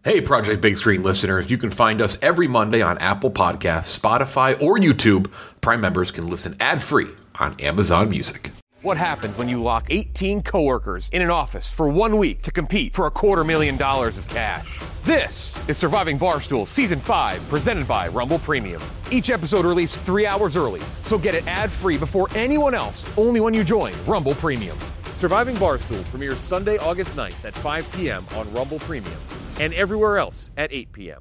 Hey, Project Big Screen listeners, you can find us every Monday on Apple Podcasts, Spotify, or YouTube. Prime members can listen ad-free on Amazon Music. What happens when you lock 18 coworkers in an office for 1 week to compete for $250,000 of cash? This is Surviving Barstool Season 5, presented by Rumble Premium. Each episode released 3 hours early, so get it ad-free before anyone else, only when you join Rumble Premium. Surviving Barstool premieres Sunday, August 9th at 5 p.m. on Rumble Premium and everywhere else at 8 p.m.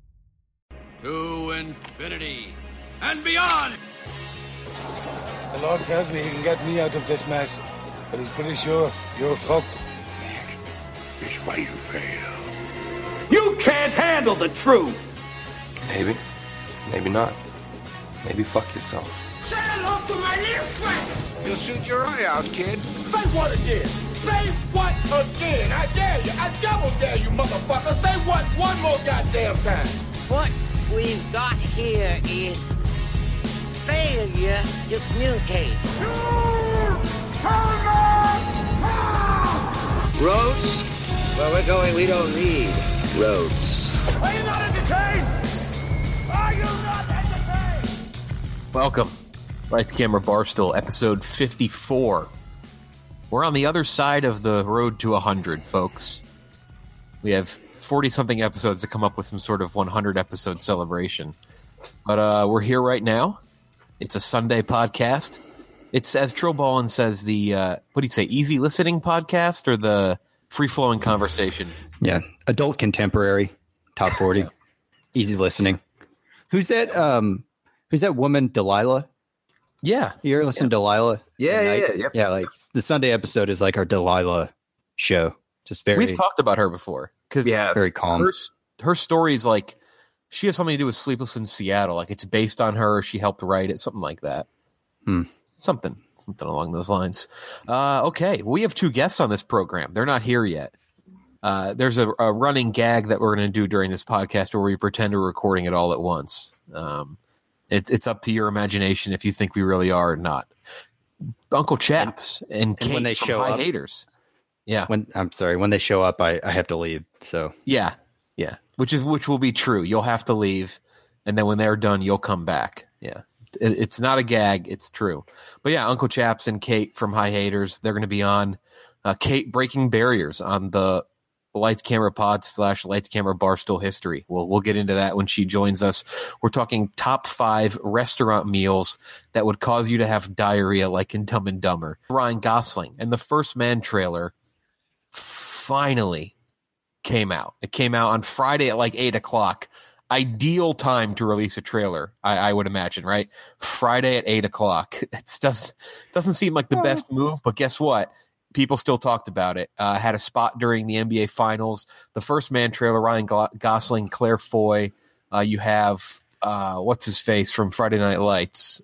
To infinity and beyond! The Lord tells me he can get me out of this mess, but he's pretty sure you're fucked. It's why you fail. You can't handle the truth! Maybe. Maybe not. Maybe fuck yourself. Say hello to my little friend! You'll shoot your eye out, kid. Say what again? Say what again? I dare you. I double dare you, motherfucker. Say what one more goddamn time. What we've got here is failure to communicate. Roads? Where we're going, we don't need roads. Are you not entertained? Are you not entertained? Welcome. Lights Camera Barstool, episode 54. We're on the other side of the road to 100, folks. We have 40-something episodes to come up with some sort of 100-episode celebration. But we're here right now. It's a Sunday podcast. It's, as Trill Ballin says, the, what do you say, easy listening podcast or the free-flowing conversation? Yeah, adult contemporary, top 40, easy listening. Who's that woman, Delilah? Yeah. You ever listen to Delilah? Yeah. Like the Sunday episode is like our Delilah show. Just very. We've talked about her before. Very calm. Her story is like, she has something to do with Sleepless in Seattle. Like it's based on her. She helped write it. Something like that. Something along those lines. Okay. We have two guests on this program. They're not here yet. There's a running gag that we're going to do during this podcast where we pretend we're recording it all at once. It's up to your imagination if you think we really are or not. Uncle Chaps and Kate when they from show High up, Haters. Yeah. When they show up, I have to leave. So yeah. Which will be true. You'll have to leave, and then when they're done, you'll come back. Yeah. It's not a gag. It's true. But yeah, Uncle Chaps and Kate from High Haters, they're going to be on. Kate breaking barriers on the Lights Camera Pod / Lights Camera Barstool history. We'll get into that when she joins us. We're talking top 5 restaurant meals that would cause you to have diarrhea, like in Dumb and Dumber. Ryan Gosling and the First Man trailer finally came out. It came out on Friday at like 8 o'clock. Ideal time to release a trailer, I would imagine, right? Friday at 8 o'clock. It doesn't seem like the best move, but guess what? People still talked about it. Had a spot during the NBA Finals. The First Man trailer, Ryan Gosling, Claire Foy. You have, what's his face from Friday Night Lights?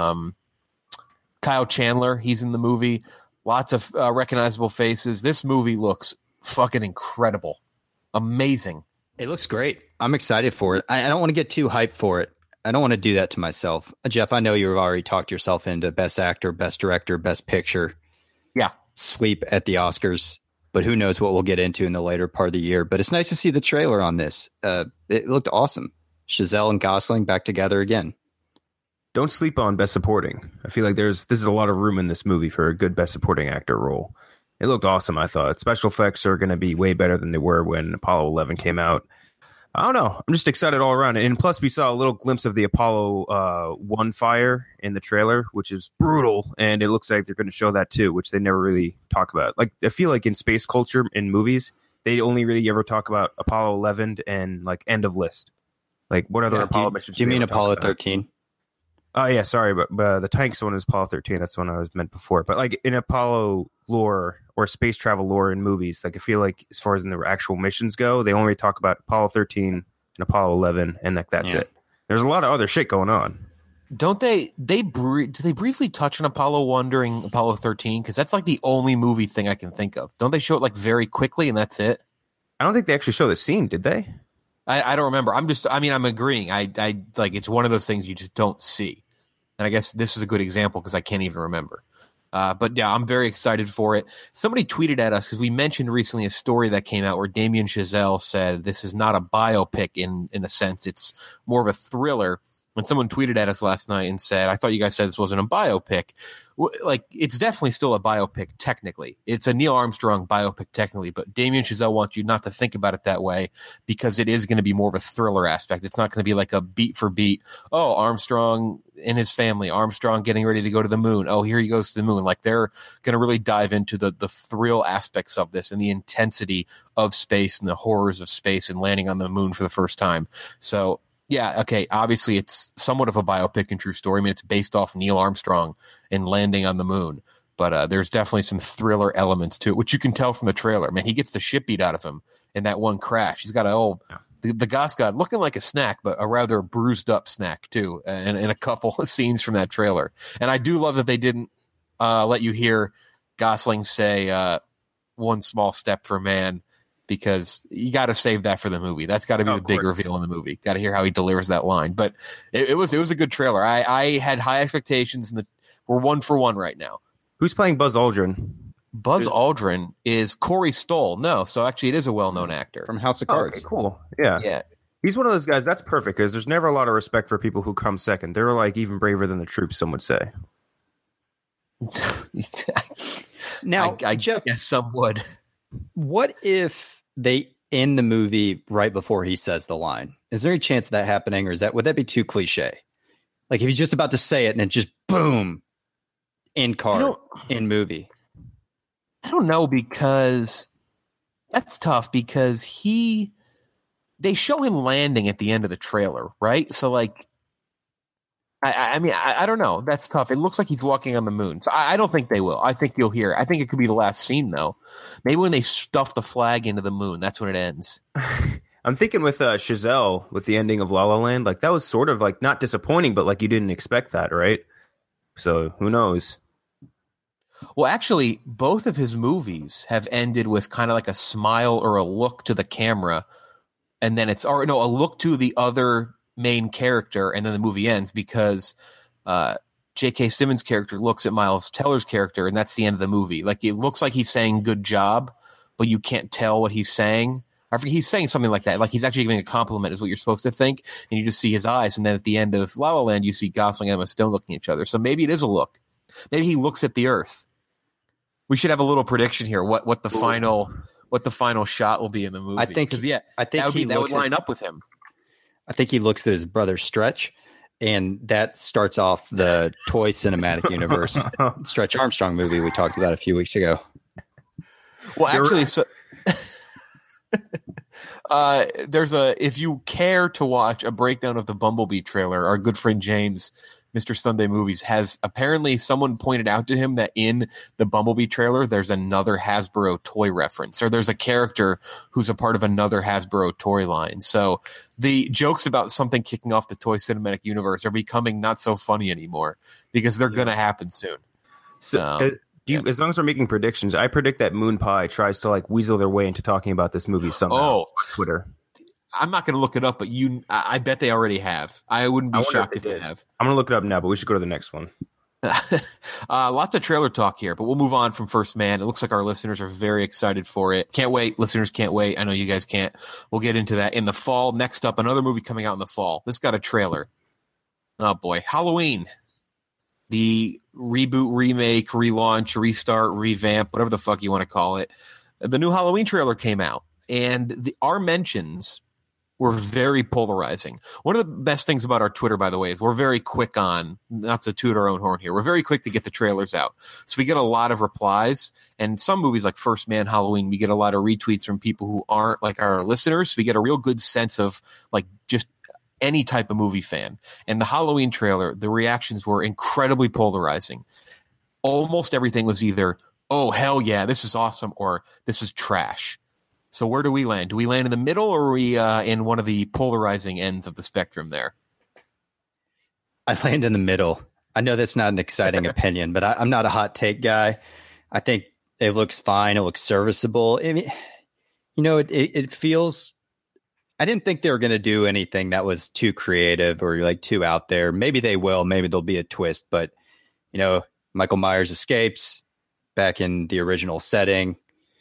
Kyle Chandler, he's in the movie. Lots of recognizable faces. This movie looks fucking incredible. Amazing. It looks great. I'm excited for it. I don't want to get too hyped for it. I don't want to do that to myself. Jeff, I know you've already talked yourself into Best Actor, Best Director, Best Picture. Yeah. Sweep at the Oscars, but who knows what we'll get into in the later part of the year. But it's nice to see the trailer on this. It looked awesome. Chazelle and Gosling back together again. Don't sleep on Best Supporting. I feel like there's a lot of room in this movie for a good Best Supporting Actor role. It looked awesome, I thought. Special effects are going to be way better than they were when Apollo 11 came out. I don't know. I'm just excited all around. And plus, we saw a little glimpse of the Apollo 1 fire in the trailer, which is brutal. And it looks like they're going to show that too, which they never really talk about. Like, I feel like in space culture, in movies, they only really ever talk about Apollo 11 and like end of list. Like, what other Apollo missions? Do you mean Apollo 13? Oh, yeah, sorry, but the tanks one is Apollo 13. That's the one I was meant before. But like in Apollo lore or space travel lore in movies, like I feel like as far as in the actual missions go, they only talk about Apollo 13 and Apollo 11, and like that's it. There's a lot of other shit going on. Don't they? Do they briefly touch on Apollo 1 during Apollo 13? Because that's like the only movie thing I can think of. Don't they show it like very quickly and that's it? I don't think they actually show the scene, did they? I don't remember. I'm agreeing. I like it's one of those things you just don't see. And I guess this is a good example because I can't even remember. But yeah, I'm very excited for it. Somebody tweeted at us because we mentioned recently a story that came out where Damien Chazelle said this is not a biopic in a sense. It's more of a thriller. When someone tweeted at us last night and said, I thought you guys said this wasn't a biopic. Like, it's definitely still a biopic technically. It's a Neil Armstrong biopic technically, but Damien Chazelle wants you not to think about it that way because it is going to be more of a thriller aspect. It's not going to be like a beat for beat. Oh, Armstrong and his family, Armstrong getting ready to go to the moon. Oh, here he goes to the moon. Like, they're going to really dive into the thrill aspects of this and the intensity of space and the horrors of space and landing on the moon for the first time. So, yeah, okay, obviously it's somewhat of a biopic and true story. I mean, it's based off Neil Armstrong and landing on the moon. But there's definitely some thriller elements to it, which you can tell from the trailer. Man, he gets the shit beat out of him in that one crash. He's got the Goss God looking like a snack, but a rather bruised up snack, too, and in a couple of scenes from that trailer. And I do love that they didn't let you hear Gosling say one small step for man, because you got to save that for the movie. That's got to be the big reveal in the movie. Got to hear how he delivers that line. But it was a good trailer. I had high expectations, and we're 1 for 1 right now. Who's playing Buzz Aldrin? Buzz Aldrin is Corey Stoll. No, so actually it is a well-known actor. From House of Cards. Okay, cool. Yeah. He's one of those guys. That's perfect because there's never a lot of respect for people who come second. They're like even braver than the troops, some would say. Now, I guess some would. What if they end the movie right before he says the line? Is there any chance of that happening, or would that be too cliche? Like if he's just about to say it and then just boom, end card, end movie. I don't know, because that's tough because they show him landing at the end of the trailer, right? So like, I mean, I don't know. That's tough. It looks like he's walking on the moon. So I don't think they will. I think you'll hear. I think it could be the last scene, though. Maybe when they stuff the flag into the moon, that's when it ends. I'm thinking with Chazelle, with the ending of La La Land, like that was sort of like not disappointing, but like you didn't expect that, right? So who knows? Well, actually, both of his movies have ended with kind of like a smile or a look to the camera, and then a look to the other main character, and then the movie ends because J.K. Simmons' character looks at Miles Teller's character, and that's the end of the movie. Like, it looks like he's saying good job, but you can't tell what he's saying. I forget, he's saying something like that. Like, he's actually giving a compliment is what you're supposed to think, and you just see his eyes, and then at the end of La La Land, you see Gosling and Emma Stone looking at each other. So maybe it is a look. Maybe he looks at the Earth. We should have a little prediction here. What the final shot will be in the movie? I think that would line up with him. I think he looks at his brother Stretch, and that starts off the toy cinematic universe Stretch Armstrong movie we talked about a few weeks ago. Well, actually, so if you care to watch a breakdown of the Bumblebee trailer, our good friend James, Mr. Sunday Movies, has apparently someone pointed out to him that in the Bumblebee trailer, there's another Hasbro toy reference, or there's a character who's a part of another Hasbro toy line. So the jokes about something kicking off the toy cinematic universe are becoming not so funny anymore because they're going to happen soon. So, as long as we're making predictions, I predict that Moon Pie tries to like weasel their way into talking about this movie somehow on Twitter. I'm not going to look it up, but I bet they already have. I wouldn't be shocked if they have. I'm going to look it up now, but we should go to the next one. Lots of trailer talk here, but we'll move on from First Man. It looks like our listeners are very excited for it. Can't wait. Listeners can't wait. I know you guys can't. We'll get into that in the fall. Next up, another movie coming out in the fall. This got a trailer. Oh, boy. Halloween. The reboot, remake, relaunch, restart, revamp, whatever the fuck you want to call it. The new Halloween trailer came out, and our mentions were very polarizing. One of the best things about our Twitter, by the way, is we're very quick on, not to toot our own horn here, we're very quick to get the trailers out. So we get a lot of replies, and some movies like First Man, Halloween, we get a lot of retweets from people who aren't like our listeners. So we get a real good sense of like just any type of movie fan. And the Halloween trailer, the reactions were incredibly polarizing. Almost everything was either, oh, hell yeah, this is awesome, or this is trash. So where do we land? Do we land in the middle, or are we in one of the polarizing ends of the spectrum there? I land in the middle. I know that's not an exciting opinion, but I'm not a hot take guy. I think it looks fine. It looks serviceable. I mean, it feels... I didn't think they were going to do anything that was too creative or like too out there. Maybe they will. Maybe there'll be a twist. But, Michael Myers escapes back in the original setting.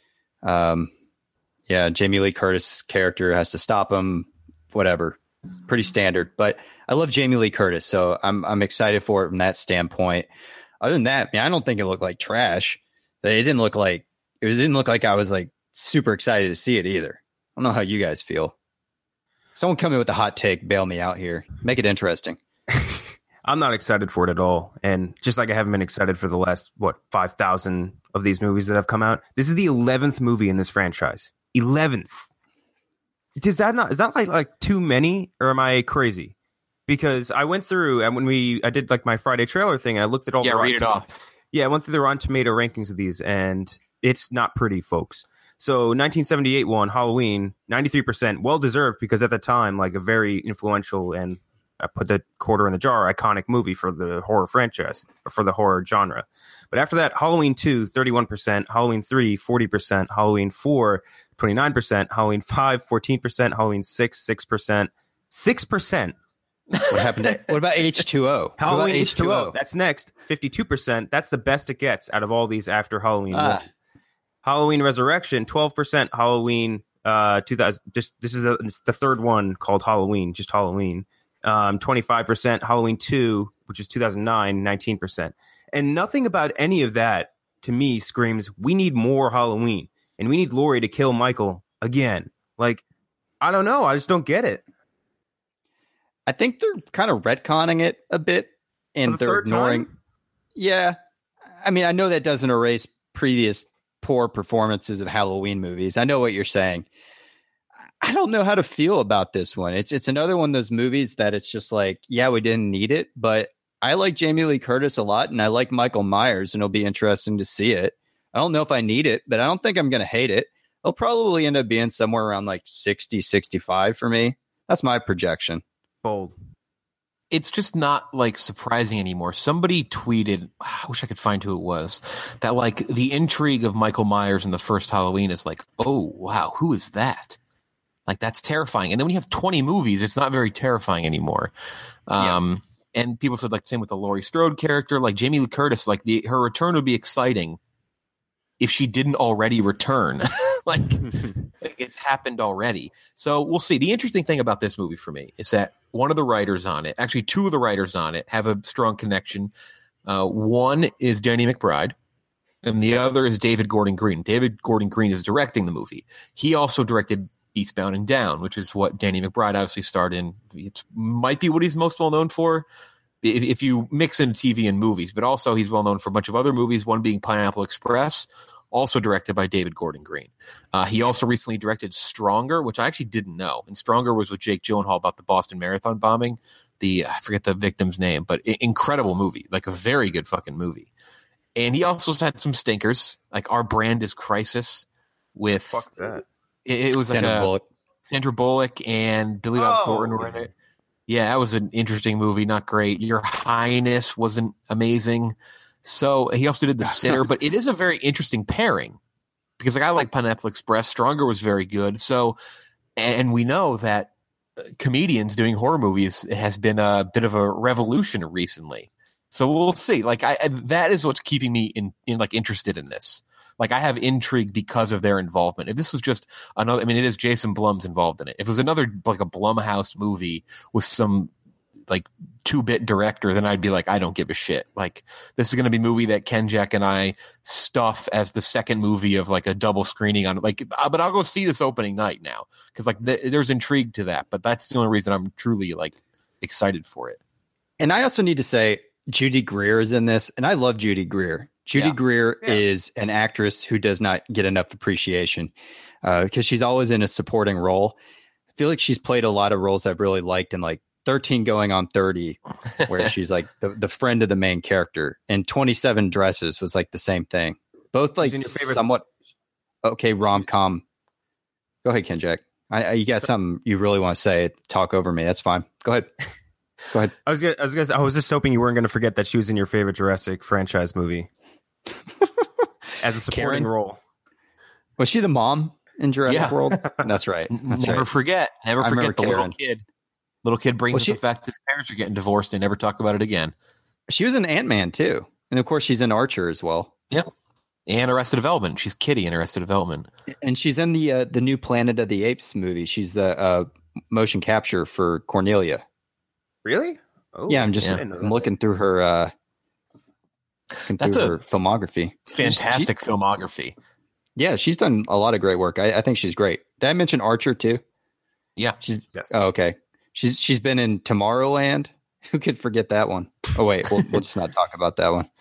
Jamie Lee Curtis' character has to stop him. Whatever, it's pretty standard. But I love Jamie Lee Curtis, so I'm excited for it from that standpoint. Other than that, I don't think it looked like trash. It didn't look like I was like super excited to see it either. I don't know how you guys feel. Someone come in with a hot take, bail me out here. Make it interesting. I'm not excited for it at all. And just like I haven't been excited for the last, 5,000 of these movies that have come out. This is the 11th movie in this franchise. 11th. Is that like too many, or am I crazy? Because I went through, and I did like my Friday trailer thing, and I looked at all the read it off. Yeah, I went through the Rotten Tomato rankings of these, and it's not pretty, folks. So 1978 one, Halloween, 93%, well-deserved, because at the time, like a very influential and I put the quarter in the jar, iconic movie for the horror franchise, or for the horror genre. But after that, Halloween 2, 31%, Halloween 3, 40%, Halloween 4, 29%, Halloween 5, 14%, Halloween 6, 6%. 6%. What happened? What about H2O? Halloween H2O. That's next, 52%. That's the best it gets out of all these after Halloween 1. Halloween Resurrection, 12%. Halloween 2000. This is the third one called Halloween, just Halloween. 25%. Halloween 2, which is 2009, 19%. And nothing about any of that to me screams, we need more Halloween, and we need Laurie to kill Michael again. Like, I don't know. I just don't get it. I think they're kind of retconning it a bit, and they're ignoring. Time? Yeah. I mean, I know that doesn't erase previous poor performances of Halloween movies. I know what you're saying. I don't know how to feel about this one. It's another one of those movies that it's just like, yeah, we didn't need it, but I like Jamie Lee Curtis a lot, and I like Michael Myers, and it'll be interesting to see it. I don't know if I need it, but I don't think I'm going to hate it. It'll probably end up being somewhere around like 60, 65 for me. That's my projection. Bold. It's just not like surprising anymore. Somebody tweeted, I wish I could find who it was, that like the intrigue of Michael Myers in the first Halloween is like, oh, wow, who is that? Like, that's terrifying. And then when you have 20 movies, it's not very terrifying anymore. And people said, like, same with the Laurie Strode character, like Jamie Lee Curtis, like her return would be exciting if she didn't already return. Like, it's happened already. So we'll see. The interesting thing about this movie for me is that one of the writers on it, actually two of the writers on it, have a strong connection. One is Danny McBride, and the other is David Gordon Green. David Gordon Green is directing the movie. He also directed Eastbound and Down, which is what Danny McBride obviously starred in. It might be what he's most well known for if you mix in TV and movies, but also he's well known for a bunch of other movies, one being Pineapple Express, also directed by David Gordon Green. He also recently directed Stronger, which I actually didn't know. And Stronger was with Jake Gyllenhaal about the Boston Marathon bombing. I forget the victim's name, but incredible movie, like a very good fucking movie. And he also had some stinkers, like Our Brand is Crisis with... Fuck's that? It was Sandra Bullock and Billy Bob Thornton were in it. Yeah, that was an interesting movie. Not great. Your Highness wasn't amazing. So he also did The Sitter, but it is a very interesting pairing because like I like Pineapple Express. Stronger was very good. So, and we know that comedians doing horror movies has been a bit of a revolution recently. So we'll see. Like that is what's keeping me in like interested in this. Like I have intrigue because of their involvement. If this was just another, I mean, it is Jason Blum's involved in it. If it was another like a Blumhouse movie with some like 2-bit director, then I'd be like, I don't give a shit. Like this is going to be a movie that Ken Jack and I stuff as the second movie of like a double screening on it. Like, but I'll go see this opening night now because like there's intrigue to that. But that's the only reason I'm truly like excited for it. And I also need to say Judy Greer is in this, and I love Judy Greer. Judy Greer is an actress who does not get enough appreciation because she's always in a supporting role. I feel like she's played a lot of roles I've really liked in like 13 Going on 30, where she's like the friend of the main character, and 27 Dresses was like the same thing. Both like somewhat okay rom-com. Go ahead, Ken Jack. You got something you really want to say? Talk over me. That's fine. Go ahead. Go ahead. I was just hoping you weren't going to forget that she was in your favorite Jurassic franchise movie as a supporting role. Was she the mom in Jurassic World? That's right. Never forget the little kid brings up the fact that his parents are getting divorced and never talk about it again. She was in Ant-Man too. And of course, she's in Archer as well. Yeah. And Arrested Development. She's Kitty in Arrested Development. And she's in the new Planet of the Apes movie. She's the motion capture for Cornelia. Really? Oh, yeah, I'm looking through her her filmography. Fantastic filmography. Yeah, she's done a lot of great work. I think she's great. Did I mention Archer too? Yeah. Yes. Oh, okay. She's been in Tomorrowland. Who could forget that one? Oh wait, we'll just not talk about that one.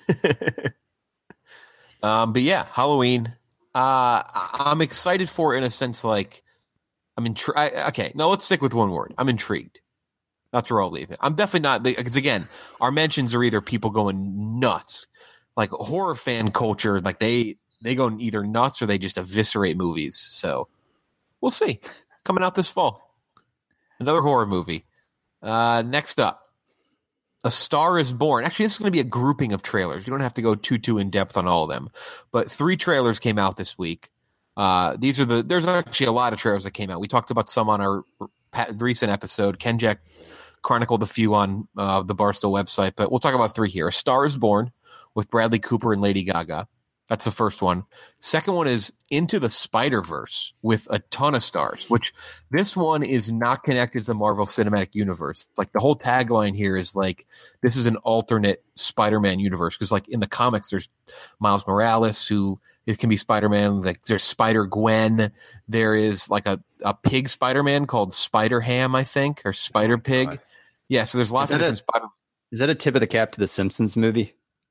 But yeah, Halloween. I'm excited for it in a sense. Like I'm intrigued. Okay, no, let's stick with one word. I'm intrigued. That's where I'll leave it. I'm definitely not, because again, our mentions are either people going nuts, like horror fan culture, like they go either nuts or they just eviscerate movies. So we'll see. Coming out this fall, another horror movie. Next up, A Star Is Born. Actually, this is going to be a grouping of trailers. You don't have to go too in depth on all of them, but 3 trailers came out this week. There's actually a lot of trailers that came out. We talked about some on our recent episode. Ken Jack chronicled a few on the Barstool website, but we'll talk about 3 here. A Star Is Born with Bradley Cooper and Lady Gaga. That's the first one. Second one is Into the Spider-Verse with a ton of stars, which this one is not connected to the Marvel Cinematic Universe. Like the whole tagline here is like, this is an alternate Spider-Man universe. Because like in the comics, there's Miles Morales, who it can be Spider-Man. Like there's Spider-Gwen. There is like a pig Spider-Man called Spider-Ham, I think, or Spider-Pig. Oh, yeah, so there's lots of different Spider-Man. Is that a tip of the cap to the Simpsons movie?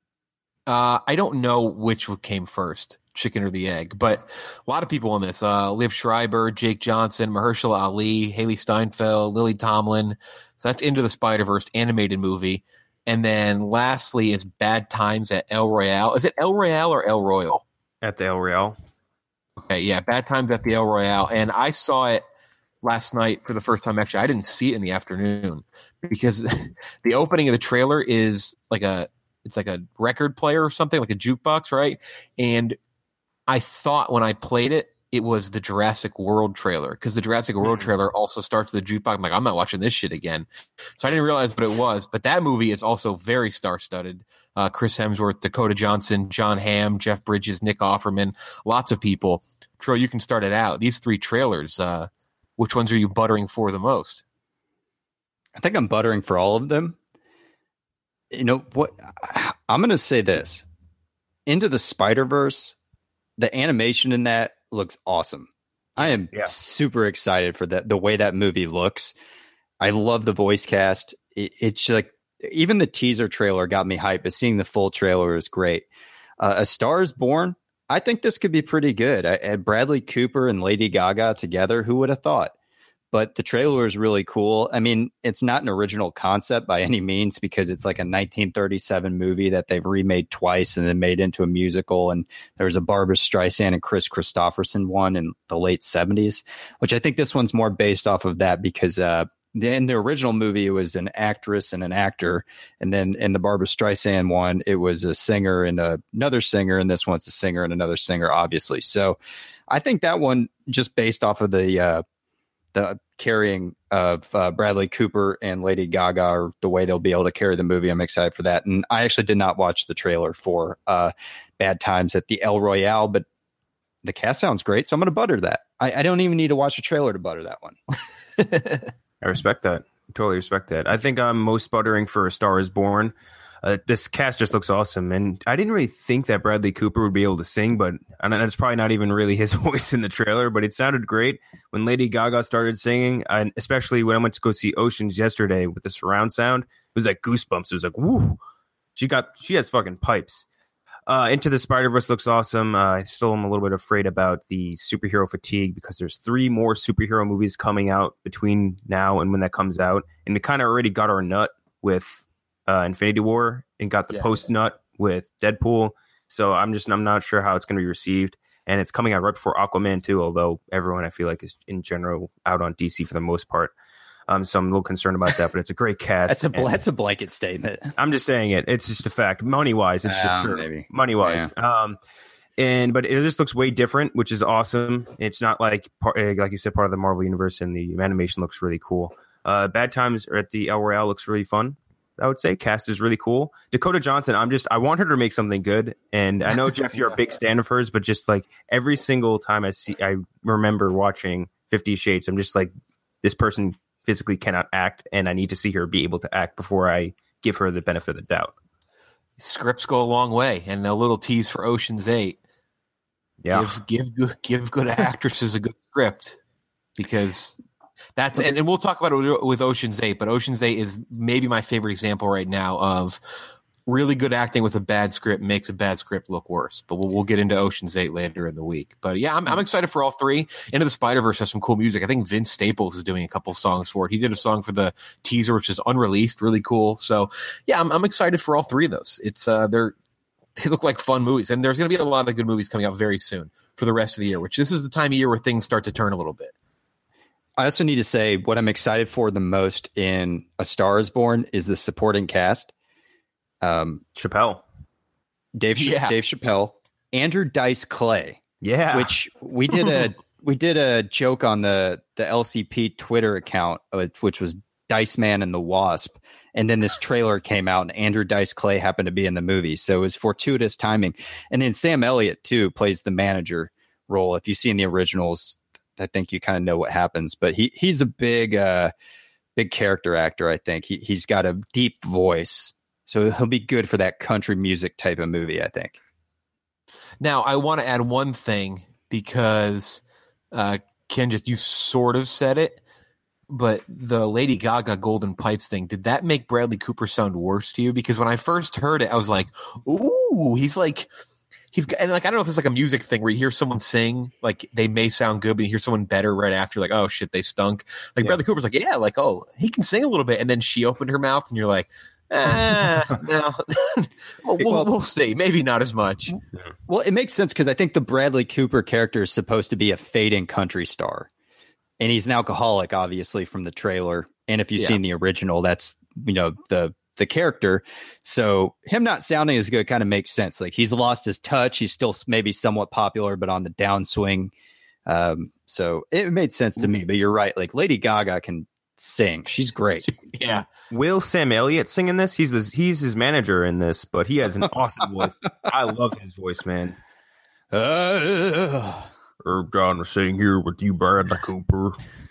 I don't know which came first, chicken or the egg, but a lot of people in this. Liv Schreiber, Jake Johnson, Mahershala Ali, Haley Steinfeld, Lily Tomlin. So that's Into the Spider-Verse animated movie. And then lastly is Bad Times at El Royale. Is it El Royale or El Royale? At the El Royale. Okay, yeah, Bad Times at the El Royale. And I saw it last night for the first time. Actually, I didn't see it in the afternoon because the opening of the trailer is like it's like a record player or something, like a jukebox, right? And I thought when I played it, it was the Jurassic World trailer, because the Jurassic World trailer also starts the jukebox. I'm like, I'm not watching this shit again. So I didn't realize what it was. But that movie is also very star-studded. Chris Hemsworth, Dakota Johnson, John Hamm, Jeff Bridges, Nick Offerman, lots of people. Troy, you can start it out. These 3 trailers, which ones are you buttering for the most? I think I'm buttering for all of them. You know what? I'm going to say this. Into the Spider-Verse, the animation in that looks awesome. I am super excited for that. The way that movie looks. I love the voice cast. It's like, even the teaser trailer got me hyped, but seeing the full trailer is great. A Star Is Born. I think this could be pretty good. Bradley Cooper and Lady Gaga together. Who would have thought? But the trailer is really cool. I mean, it's not an original concept by any means, because it's like a 1937 movie that they've remade twice and then made into a musical. And there was a Barbra Streisand and Chris Christopherson one in the late 70s, which I think this one's more based off of that, because in the original movie, it was an actress and an actor. And then in the Barbra Streisand one, it was a singer and another singer. And this one's a singer and another singer, obviously. So I think that one, just based off of the carrying of Bradley Cooper and Lady Gaga, or the way they'll be able to carry the movie, I'm excited for that. And I actually did not watch the trailer for Bad Times at the El Royale, but the cast sounds great, so I'm going to butter that. I don't even need to watch a trailer to butter that one. I respect that. Totally respect that. I think I'm most buttering for A Star Is Born. This cast just looks awesome, and I didn't really think that Bradley Cooper would be able to sing, but and it's probably not even really his voice in the trailer, but it sounded great when Lady Gaga started singing, and especially when I went to go see Oceans yesterday with the surround sound. It was like goosebumps. It was like, woo! She has fucking pipes. Into the Spider-Verse looks awesome. I still am a little bit afraid about the superhero fatigue, because there's 3 more superhero movies coming out between now and when that comes out, and it kind of already got our nut with Infinity War, and got the post nut with Deadpool. So I'm not sure how it's going to be received. And it's coming out right before Aquaman too, although everyone I feel like is in general out on DC for the most part. So I'm a little concerned about that, but it's a great cast. That's a blanket statement. I'm just saying it. It's just a fact. Money wise, it's just true. Maybe. Money wise. Yeah. But it just looks way different, which is awesome. It's not like you said, part of the Marvel universe, and the animation looks really cool. Bad Times at the El Royale looks really fun. I would say. Cast is really cool. Dakota Johnson, I want her to make something good. And I know, Jeff, you're a big fan of hers, but just like every single time I remember watching 50 Shades, I'm just like, this person physically cannot act, and I need to see her be able to act before I give her the benefit of the doubt. Scripts go a long way, and a little tease for Ocean's 8. Yeah. Give good actresses a good script, because that's and we'll talk about it with Ocean's 8, but Ocean's 8 is maybe my favorite example right now of really good acting with a bad script makes a bad script look worse. But we'll get into Ocean's 8 later in the week. But yeah, I'm excited for all three. Into the Spider-Verse has some cool music. I think Vince Staples is doing a couple songs for it. He did a song for the teaser, which is unreleased, really cool. So yeah, I'm excited for all three of those. It's they look like fun movies, and there's going to be a lot of good movies coming out very soon for the rest of the year, which this is the time of year where things start to turn a little bit. I also need to say what I'm excited for the most in A Star is Born is the supporting cast. Chappelle, Dave Chappelle, Andrew Dice Clay. Yeah. Which we did a joke on the LCP Twitter account, which was Dice Man and the Wasp. And then this trailer came out and Andrew Dice Clay happened to be in the movie. So it was fortuitous timing. And then Sam Elliott too plays the manager role. If you've seen the originals, I think you kind of know what happens, but he's a big character actor. I think he's got a deep voice, so he'll be good for that country music type of movie, I think. Now, I want to add one thing because, Kendrick, you sort of said it, but the Lady Gaga Golden Pipes thing, did that make Bradley Cooper sound worse to you? Because when I first heard it, I was like, ooh, and like, I don't know if it's like a music thing where you hear someone sing, like they may sound good, but you hear someone better right after, like, oh shit, they stunk. Like yeah. Bradley Cooper's like, yeah, like, oh, he can sing a little bit. And then she opened her mouth and you're like, no. We'll see. Maybe not as much. Well, it makes sense because I think the Bradley Cooper character is supposed to be a fading country star. And he's an alcoholic, obviously, from the trailer. And if you've seen the original, that's, the character. So him not sounding as good kind of makes sense. Like he's lost his touch. He's still maybe somewhat popular, but on the downswing. So it made sense to me, but you're right. Like Lady Gaga can sing. She's great. Yeah. Will Sam Elliott sing in this? He's his manager in this, but he has an awesome voice. I love his voice, man. Herb John was sitting here with you, Bradley Cooper.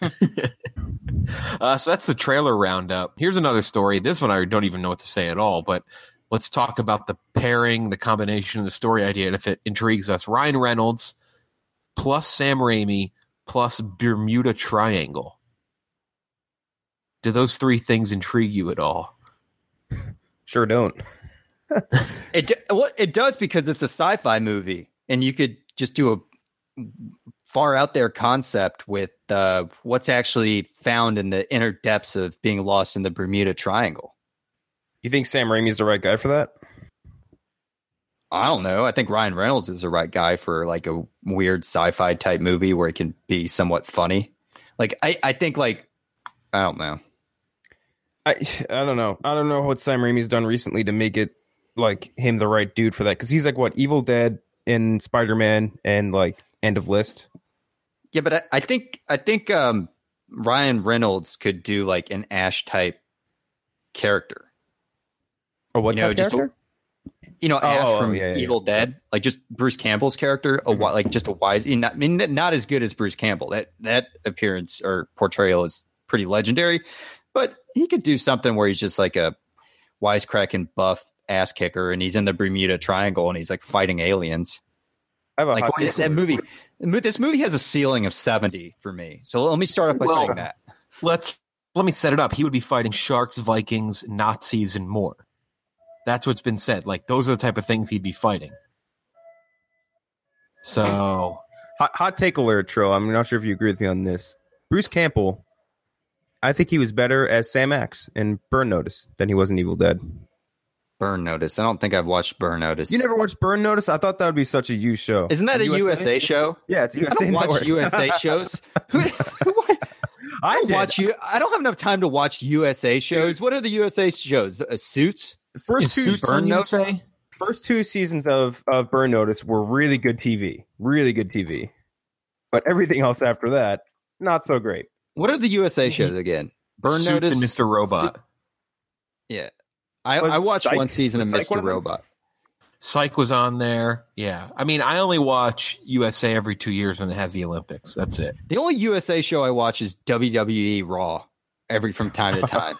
So that's the trailer roundup. Here's another story. This one I don't even know what to say at all, but let's talk about the pairing, the combination, the story idea, and if it intrigues us. Ryan Reynolds plus Sam Raimi plus Bermuda Triangle. Do those three things intrigue you at all? Sure don't. It does because it's a sci-fi movie, and you could just do a far out there concept with what's actually found in the inner depths of being lost in the Bermuda Triangle. You think Sam Raimi's the right guy for that? I don't know. I think Ryan Reynolds is the right guy for like a weird sci-fi type movie where it can be somewhat funny. Like I think like I don't know. I don't know. I don't know what Sam Raimi's done recently to make it like him the right dude for that, because he's like what, Evil Dead and Spider-Man and like End of List. Yeah, but I think Ryan Reynolds could do like an Ash type character. Or what type character? Ash from Evil Dead, like just Bruce Campbell's character, like just a wise. Not as good as Bruce Campbell. That appearance or portrayal is pretty legendary, but he could do something where he's just like a wisecracking buff ass kicker, and he's in the Bermuda Triangle and he's like fighting aliens. I have a like that movie. This movie has a ceiling of 70 for me. So let me start off by saying that. Let me set it up. He would be fighting sharks, Vikings, Nazis, and more. That's what's been said. Like those are the type of things he'd be fighting. So, hot take alert, Tro. I'm not sure if you agree with me on this. Bruce Campbell, I think he was better as Sam Axe in Burn Notice than he was in Evil Dead. Burn Notice. I don't think I've watched Burn Notice. You never watched Burn Notice? I thought that would be such a you show. Isn't that a USA show? Yeah, it's a USA. I don't watch USA shows. I don't have enough time to watch USA shows. What are the USA shows? Suits? First two seasons of Burn Notice were really good TV. Really good TV. But everything else after that, not so great. What are the USA shows again? Burn Notice and Mr. Robot. Yeah. I watched Psych- one season of was Psych one Mr. of them? Robot. Psych was on there. Yeah. I mean, I only watch USA every 2 years when it has the Olympics. That's it. The only USA show I watch is WWE Raw from time to time.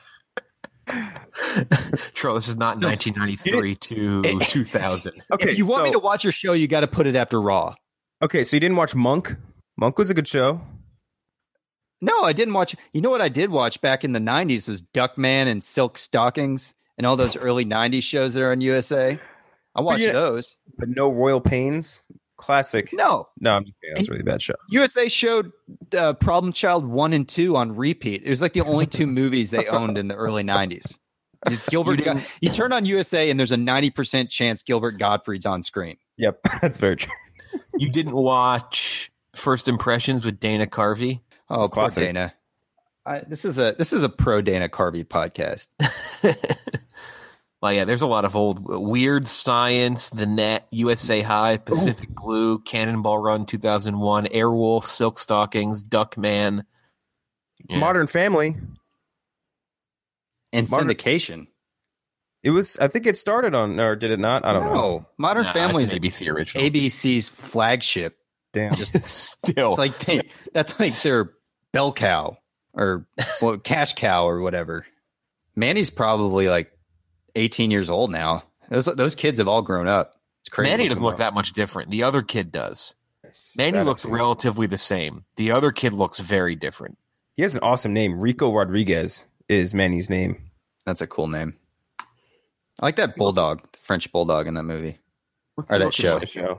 Tro, this is not 1993 to 2000. Okay, if you want me to watch your show, you got to put it after Raw. Okay, so you didn't watch Monk? Monk was a good show. No, I didn't watch. You know what I did watch back in the 90s was Duckman and Silk Stockings and all those early 90s shows that are on USA. I watched those. But no Royal Pains? Classic. No, I'm just kidding. That was a really bad show. USA showed Problem Child 1 and 2 on repeat. It was like the only two movies they owned in the early 90s. Just you turn on USA and there's a 90% chance Gilbert Gottfried's on screen. Yep, that's very true. You didn't watch First Impressions with Dana Carvey? Oh, poor Dana. This is a pro Dana Carvey podcast. Well, yeah, there's a lot of old Weird Science, The Net, USA High, Pacific Blue, Cannonball Run 2001, Airwolf, Silk Stockings, Duckman. Yeah. Modern Family. And syndication. It was, I think it started on, or did it not? I don't know. Modern Family is ABC original. ABC's flagship. Damn. Just still. It's like, hey, that's like their bell cow or cash cow or whatever. Manny's probably like 18 years old now. Those kids have all grown up. It's crazy. Manny doesn't look that much different. The other kid does. Manny looks relatively the same. The other kid looks very different. He has an awesome name. Rico Rodriguez is Manny's name. That's a cool name. I like that bulldog, the French bulldog in that movie. Or that show.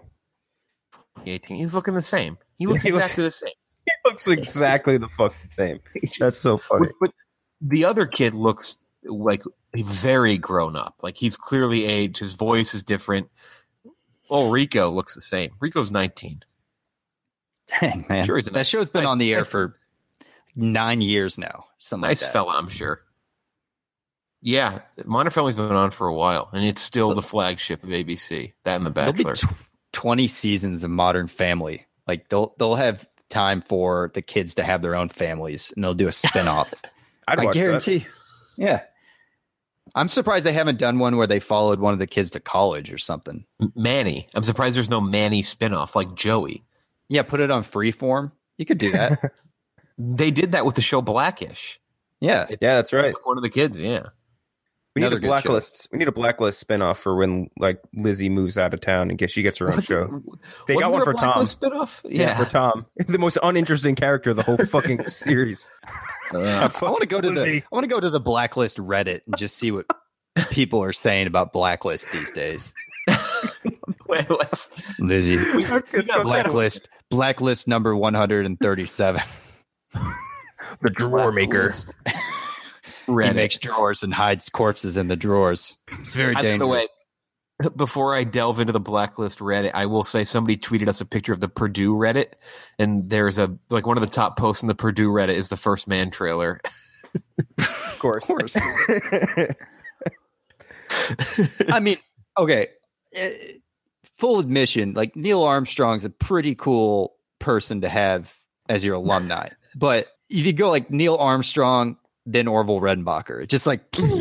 He's looking the same. He looks exactly the same. He looks exactly the fucking same. That's so funny. But the other kid looks like very grown up. Like he's clearly aged. His voice is different. Oh, Rico looks the same. Rico's 19. Dang, man. Sure, that show's been on the air for 9 years now. Something nice like that. fella, I'm sure. Yeah, Modern Family's been on for a while, and it's still the flagship of ABC. That and The Bachelor. 20 seasons of Modern Family. Like they'll have time for the kids to have their own families, and they'll do a spinoff. I guarantee. That. Yeah, I'm surprised they haven't done one where they followed one of the kids to college or something. Manny, I'm surprised there's no Manny spinoff like Joey. Yeah, put it on Freeform. You could do that. They did that with the show Blackish. Yeah, that's right. One of the kids. Yeah. We need a Blacklist. We need a Blacklist spinoff for when like Lizzie moves out of town and she gets her own show. They got one for Tom. Spinoff? Yeah, for Tom, the most uninteresting character of the whole fucking series. I want to go to the Blacklist Reddit and just see what people are saying about Blacklist these days. Lizzie, Blacklist number 137. The drawer maker. He makes drawers and hides corpses in the drawers. It's very dangerous. Before I delve into the Blacklist Reddit, I will say somebody tweeted us a picture of the Purdue Reddit, and there's one of the top posts in the Purdue Reddit is the First Man trailer. Of course. I mean, okay, full admission, like Neil Armstrong's a pretty cool person to have as your alumni, but if you go like Neil Armstrong, then Orville Redenbacher, it's just like.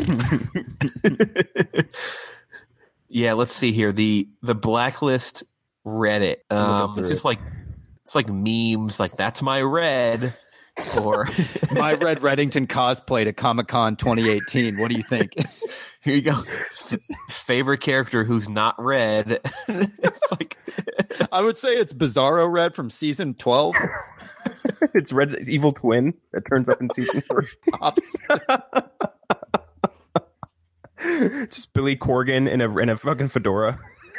Yeah, let's see here. The Blacklist Reddit. It's just like memes like that's my red or my Red Reddington cosplay to Comic-Con 2018. What do you think? Here you go. Favorite character who's not red. It's like I would say it's Bizarro Red from season 12. It's Red's evil twin that turns up in season 3. Just Billy Corgan in a fucking fedora.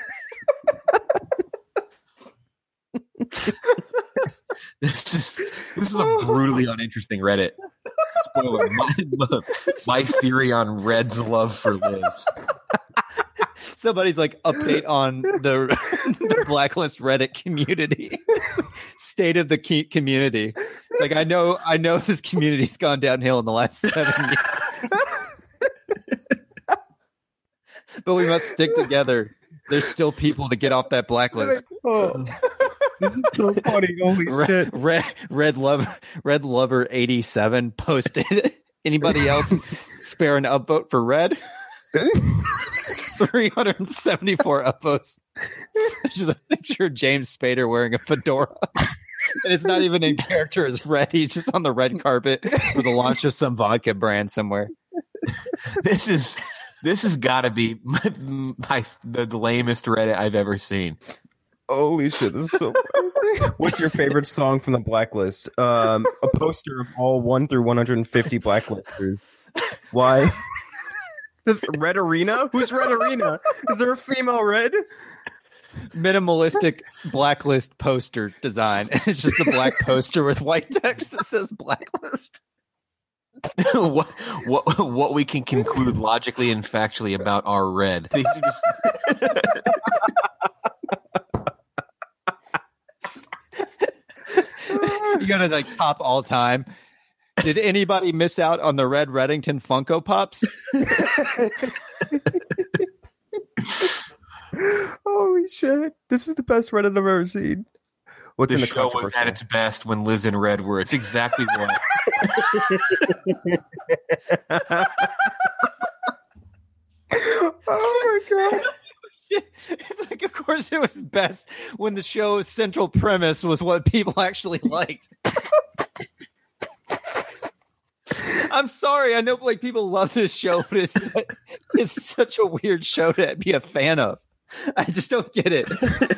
This is a brutally uninteresting Reddit. Spoiler: my theory on Red's love for Liz. Somebody's like update on the Blacklist Reddit community, state of the community. It's like I know this community's gone downhill in the last 7 years. But we must stick together. There's still people to get off that blacklist. Oh, this is so funny. Holy shit. Red Lover 87 posted. Anybody else spare an upvote for Red? 374 upvotes. It's just a picture of James Spader wearing a fedora. And it's not even in character as Red. He's just on the red carpet for the launch of some vodka brand somewhere. This has got to be the lamest Reddit I've ever seen. Holy shit, this is so funny. What's your favorite song from the Blacklist? A poster of all 1 through 150 Blacklisters. Why? Red Arena? Who's Red Arena? Is there a female Red? Minimalistic Blacklist poster design. It's just a black poster with white text that says Blacklist. what we can conclude logically and factually about our Red. You gotta like top all time. Did anybody miss out on the Red Reddington Funko Pops? Holy shit. This is the best Reddit I've ever seen. What's in the show was at its best when Liz and Red were. It's exactly what. Oh my god. It's like, of course, it was best when the show's central premise was what people actually liked. I'm sorry. I know like people love this show, but it's such a weird show to be a fan of. I just don't get it.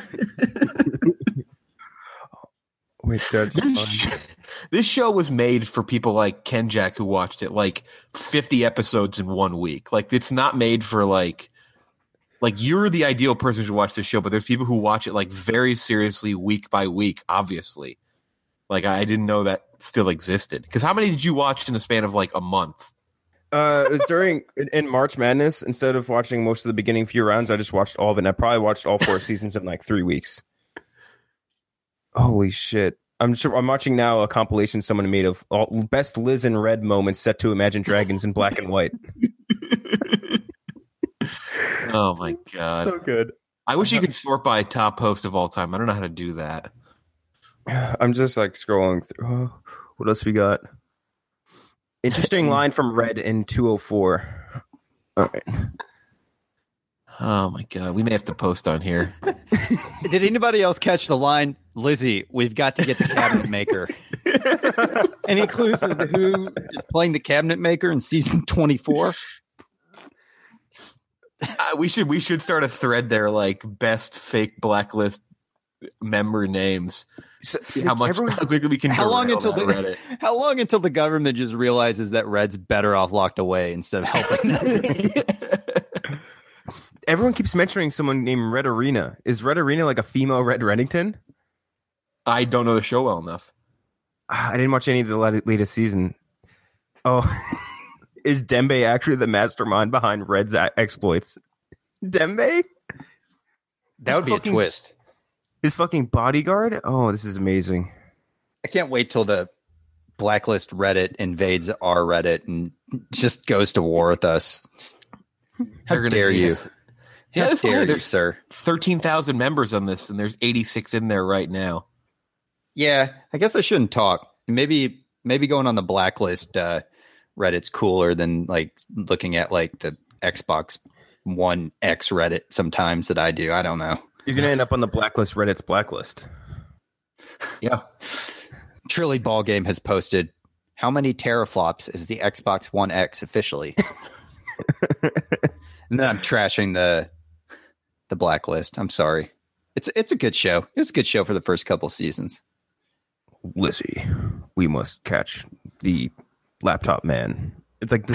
Wait, this show was made for people like Ken Jack who watched it like 50 episodes in 1 week. Like it's not made for like you're the ideal person to watch this show, but there's people who watch it like very seriously week by week, obviously. Like I didn't know that still existed. Because how many did you watch in the span of like a month? It was in March Madness. Instead of watching most of the beginning few rounds, I just watched all of it. And I probably watched all 4 seasons in like 3 weeks. Holy shit. I'm watching now a compilation someone made of all best Liz and Red moments set to Imagine Dragons in black and white. Oh my god. So good. I wish you could sort by top post of all time. I don't know how to do that. I'm just like scrolling through. What else we got? Interesting line from Red in 204. All right. Oh my god, we may have to post on here. Did anybody else catch the line, Lizzie, we've got to get the cabinet maker? Any clues as to who is playing the cabinet maker in season 24? We should start a thread there, like best fake Blacklist member names. See how quickly we can. How long until the government just realizes that Red's better off locked away instead of helping them? Everyone keeps mentioning someone named Red Arena. Is Red Arena like a female Red Reddington? I don't know the show well enough. I didn't watch any of the latest season. Oh, is Dembe actually the mastermind behind Red's exploits? Dembe? That would be a twist. His fucking bodyguard? Oh, this is amazing. I can't wait till the Blacklist Reddit invades our Reddit and just goes to war with us. How dare you? Yeah, How dare you, sir? 13,000 members on this, and there's 86 in there right now. Yeah, I guess I shouldn't talk. Maybe going on the Blacklist Reddit's cooler than like looking at like the Xbox One X Reddit sometimes that I do. I don't know. You're going to end up on the Blacklist Reddit's blacklist. Yeah. Trilly Ballgame has posted, how many teraflops is the Xbox One X officially? And then I'm trashing the Blacklist. I'm sorry. It's a good show. It was a good show for the first couple seasons. Lizzie, we must catch the laptop man. It's like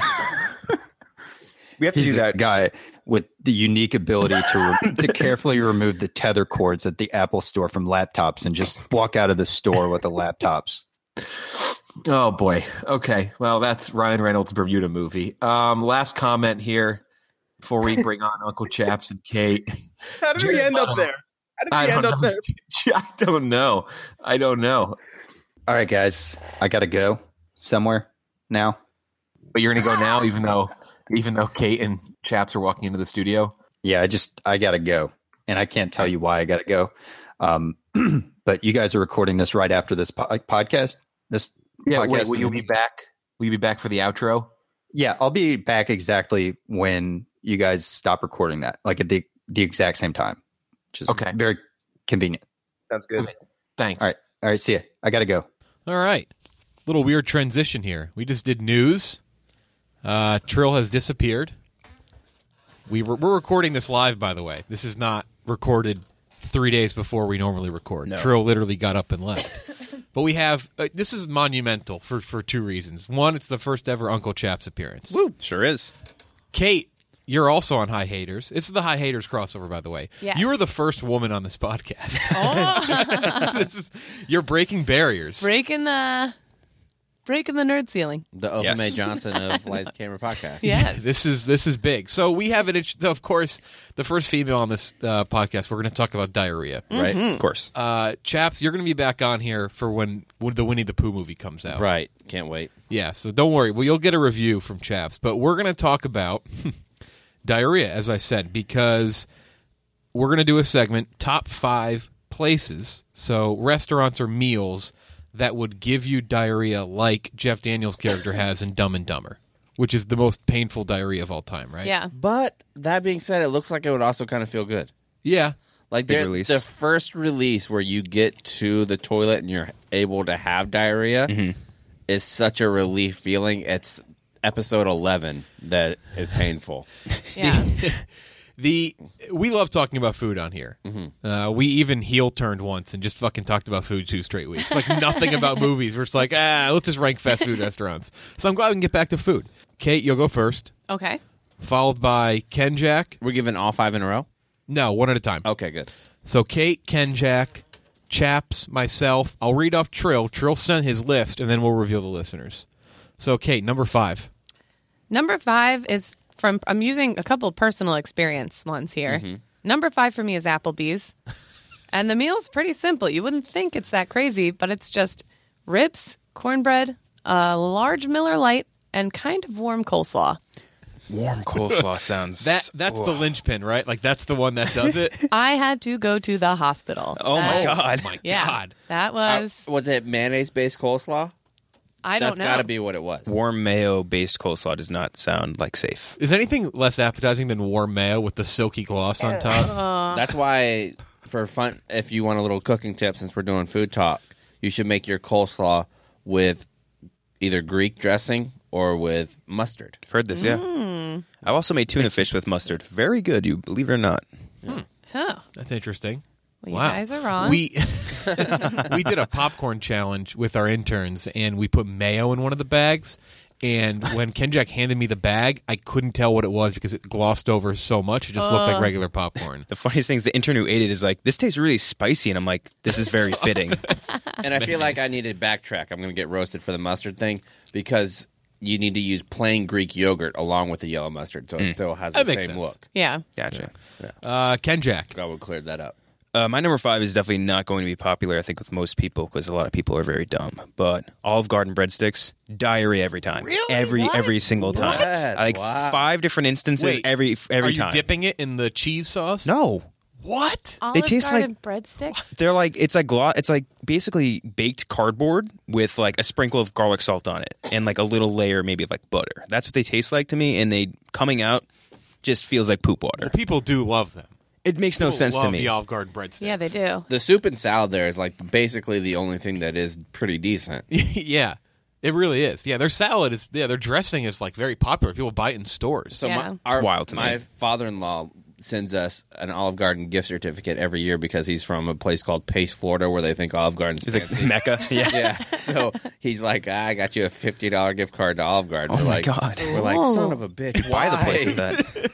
we have to do that guy with the unique ability to carefully remove the tether cords at the Apple Store from laptops and just walk out of the store with the laptops. Oh boy. Okay. Well, that's Ryan Reynolds' Bermuda movie. Last comment here before we bring on Uncle Chaps and Kate. How did we end up there? I don't know. All right, guys. I got to go somewhere now. But you're going to go now, even though Kate and Chaps are walking into the studio? Yeah, I got to go. And I can't tell you why I got to go. But you guys are recording this right after this podcast? Will you be back? Will you be back for the outro? Yeah, I'll be back exactly when you guys stop recording that, like at the exact same time. Which is very convenient. Sounds good. Okay. Thanks. All right. See ya. I got to go. All right. Little weird transition here. We just did news. Trill has disappeared. We're recording this live, by the way. This is not recorded 3 days before we normally record. No. Trill literally got up and left. But we have this is monumental for two reasons. One, it's the first ever Uncle Chaps appearance. Woo, sure is. Kate, you're also on High Haters. It's the High Haters crossover, by the way. Yes. You were the first woman on this podcast. You're breaking barriers. Breaking the nerd ceiling. The Open May Johnson of Lights Camera Podcast. Yes. This is big. So we have of course, the first female on this podcast. We're going to talk about diarrhea, right? Mm-hmm. Of course. Chaps, you're going to be back on here for when the Winnie the Pooh movie comes out. Right. Can't wait. Yeah, so don't worry. Well, you'll get a review from Chaps. But we're going to talk about diarrhea, as I said, because we're going to do a segment, top 5 places. So restaurants or meals that would give you diarrhea like Jeff Daniels' character has in Dumb and Dumber, which is the most painful diarrhea of all time, right? Yeah. But that being said, it looks like it would also kind of feel good. Yeah. Like the first release where you get to the toilet and you're able to have diarrhea is such a relief feeling. It's episode 11 that is painful. Yeah. We love talking about food on here. We even heel turned once and just fucking talked about food 2 straight weeks. Like nothing about movies. We're just like, let's just rank fast food restaurants. So I'm glad we can get back to food. Kate, you'll go first. Okay. Followed by Ken Jack. We're giving all 5 in a row? No, one at a time. Okay, good. So Kate, Ken Jack, Chaps, myself. I'll read off Trill. Trill sent his list, and then we'll reveal the listeners. So Kate, number 5. Number 5 is I'm using a couple of personal experience ones here. Number 5 for me is Applebee's. And the meal's pretty simple. You wouldn't think it's that crazy, but it's just ribs, cornbread, a large Miller Lite, and kind of warm coleslaw. Warm coleslaw sounds... That's the linchpin, right? Like, that's the one that does it? I had to go to the hospital. Oh, my God. Oh, my Yeah, God. that was... Was it mayonnaise-based coleslaw? I don't know. That's got to be what it was. Warm mayo-based coleslaw does not sound like safe. Is anything less appetizing than warm mayo with the silky gloss on top? That's why, for fun, if you want a little cooking tip, since we're doing food talk, you should make your coleslaw with either Greek dressing or with mustard. I've heard this, yeah. I've also made tuna fish with mustard. Very good, you believe it or not. Huh. That's interesting. Well, wow. you guys are wrong. We did a popcorn challenge with our interns, and we put mayo in one of the bags. And when Ken Jack handed me the bag, I couldn't tell what it was because it glossed over so much. It just looked like regular popcorn. The funniest thing is the intern who ate it is like, this tastes really spicy. And I'm like, this is very fitting. And I feel like I need to backtrack. I'm going to get roasted for the mustard thing because you need to use plain Greek yogurt along with the yellow mustard so it still has the makes same sense. look. Yeah. Gotcha. Ken Jack. I would clear that up. My number 5 is definitely not going to be popular, I think, with most people because a lot of people are very dumb. But Olive Garden breadsticks, diarrhea every time. Really? Every single time. Like 5 different instances Wait, every Are you time. dipping it in the cheese sauce? No. What? Olive taste Garden breadsticks? They're like it's like basically baked cardboard with like a sprinkle of garlic salt on it and like a little layer maybe of like butter. That's what they taste like to me, and they coming out just feels like poop water. Well, people do love them. It makes no sense to me. The Olive Garden breadsticks. Yeah, they do. The soup and salad there is like basically the only thing that is pretty decent. Yeah, it really is. Yeah, their salad is. Yeah, their dressing is like very popular. People buy it in stores. So Yeah. wild to me. My father-in-law sends us an Olive Garden gift certificate every year because he's from a place called Pace, Florida, where they think Olive Garden's It's like fancy. Mecca. Yeah. Yeah. So he's like, I got you a $50 gift card to Olive Garden. Oh we're my like, God. We're like, son of a bitch. Buy the why? place with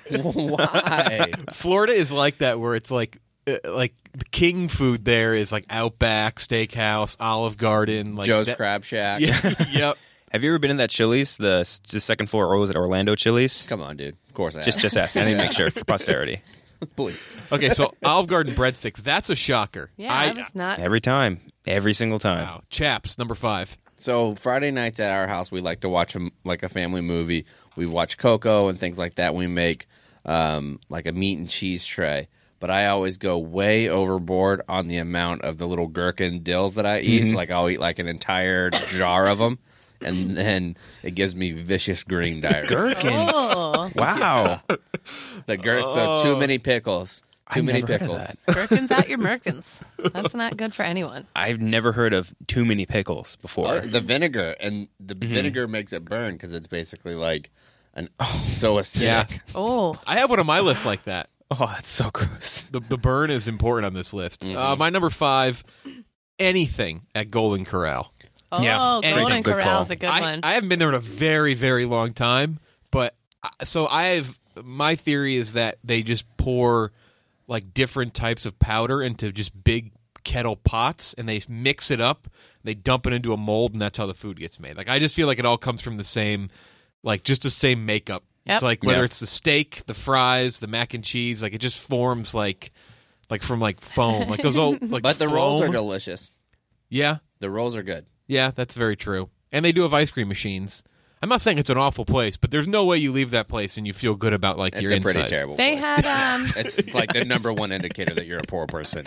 that. Why? Florida is like that, where it's like the king food there is like Outback Steakhouse, Olive Garden, like Joe's that- Crab Shack. Yeah, yep. Have you ever been in that Chili's, the second floor, or was it Orlando Chili's? Come on, dude. Of course I have. Just asking. I need to make sure for posterity. Please. Okay, so Olive Garden breadsticks. That's a shocker. Yeah, I was not. Every time. Every single time. Wow. Chaps, number 5. So Friday nights at our house, we like to watch like a family movie. We watch Coco and things like that. We make like a meat and cheese tray. But I always go way overboard on the amount of the little gherkin dills that I eat. Like I'll eat like an entire jar of them. and then it gives me vicious green diarrhea. Gherkins. Oh. Wow. So too many pickles. Too many never heard of pickles. that. Gherkins out your merkins. That's not good for anyone. I've never heard of too many pickles before. The vinegar, and the vinegar makes it burn because it's basically like so acidic. Yeah. Oh. I have one on my list like that. Oh, that's so gross. The burn is important on this list. My number 5, anything at Golden Corral. Oh, Yeah. Golden Good Corral's call. a good one. I haven't been there in a very, very long time, but my theory is that they just pour like different types of powder into just big kettle pots, and they mix it up, they dump it into a mold, and that's how the food gets made. Like, I just feel like it all comes from the same, like, just the same makeup. Yep. So, like, whether it's the steak, the fries, the mac and cheese, like, it just forms like from like foam, like those old like. But the rolls are foam. delicious. Yeah, The rolls are good. yeah, that's very true. And they do have ice cream machines. I'm not saying it's an awful place, but there's no way you leave that place and you feel good about like It's your a pretty insides. terrible They place. had It's like the number one indicator that you're a poor person.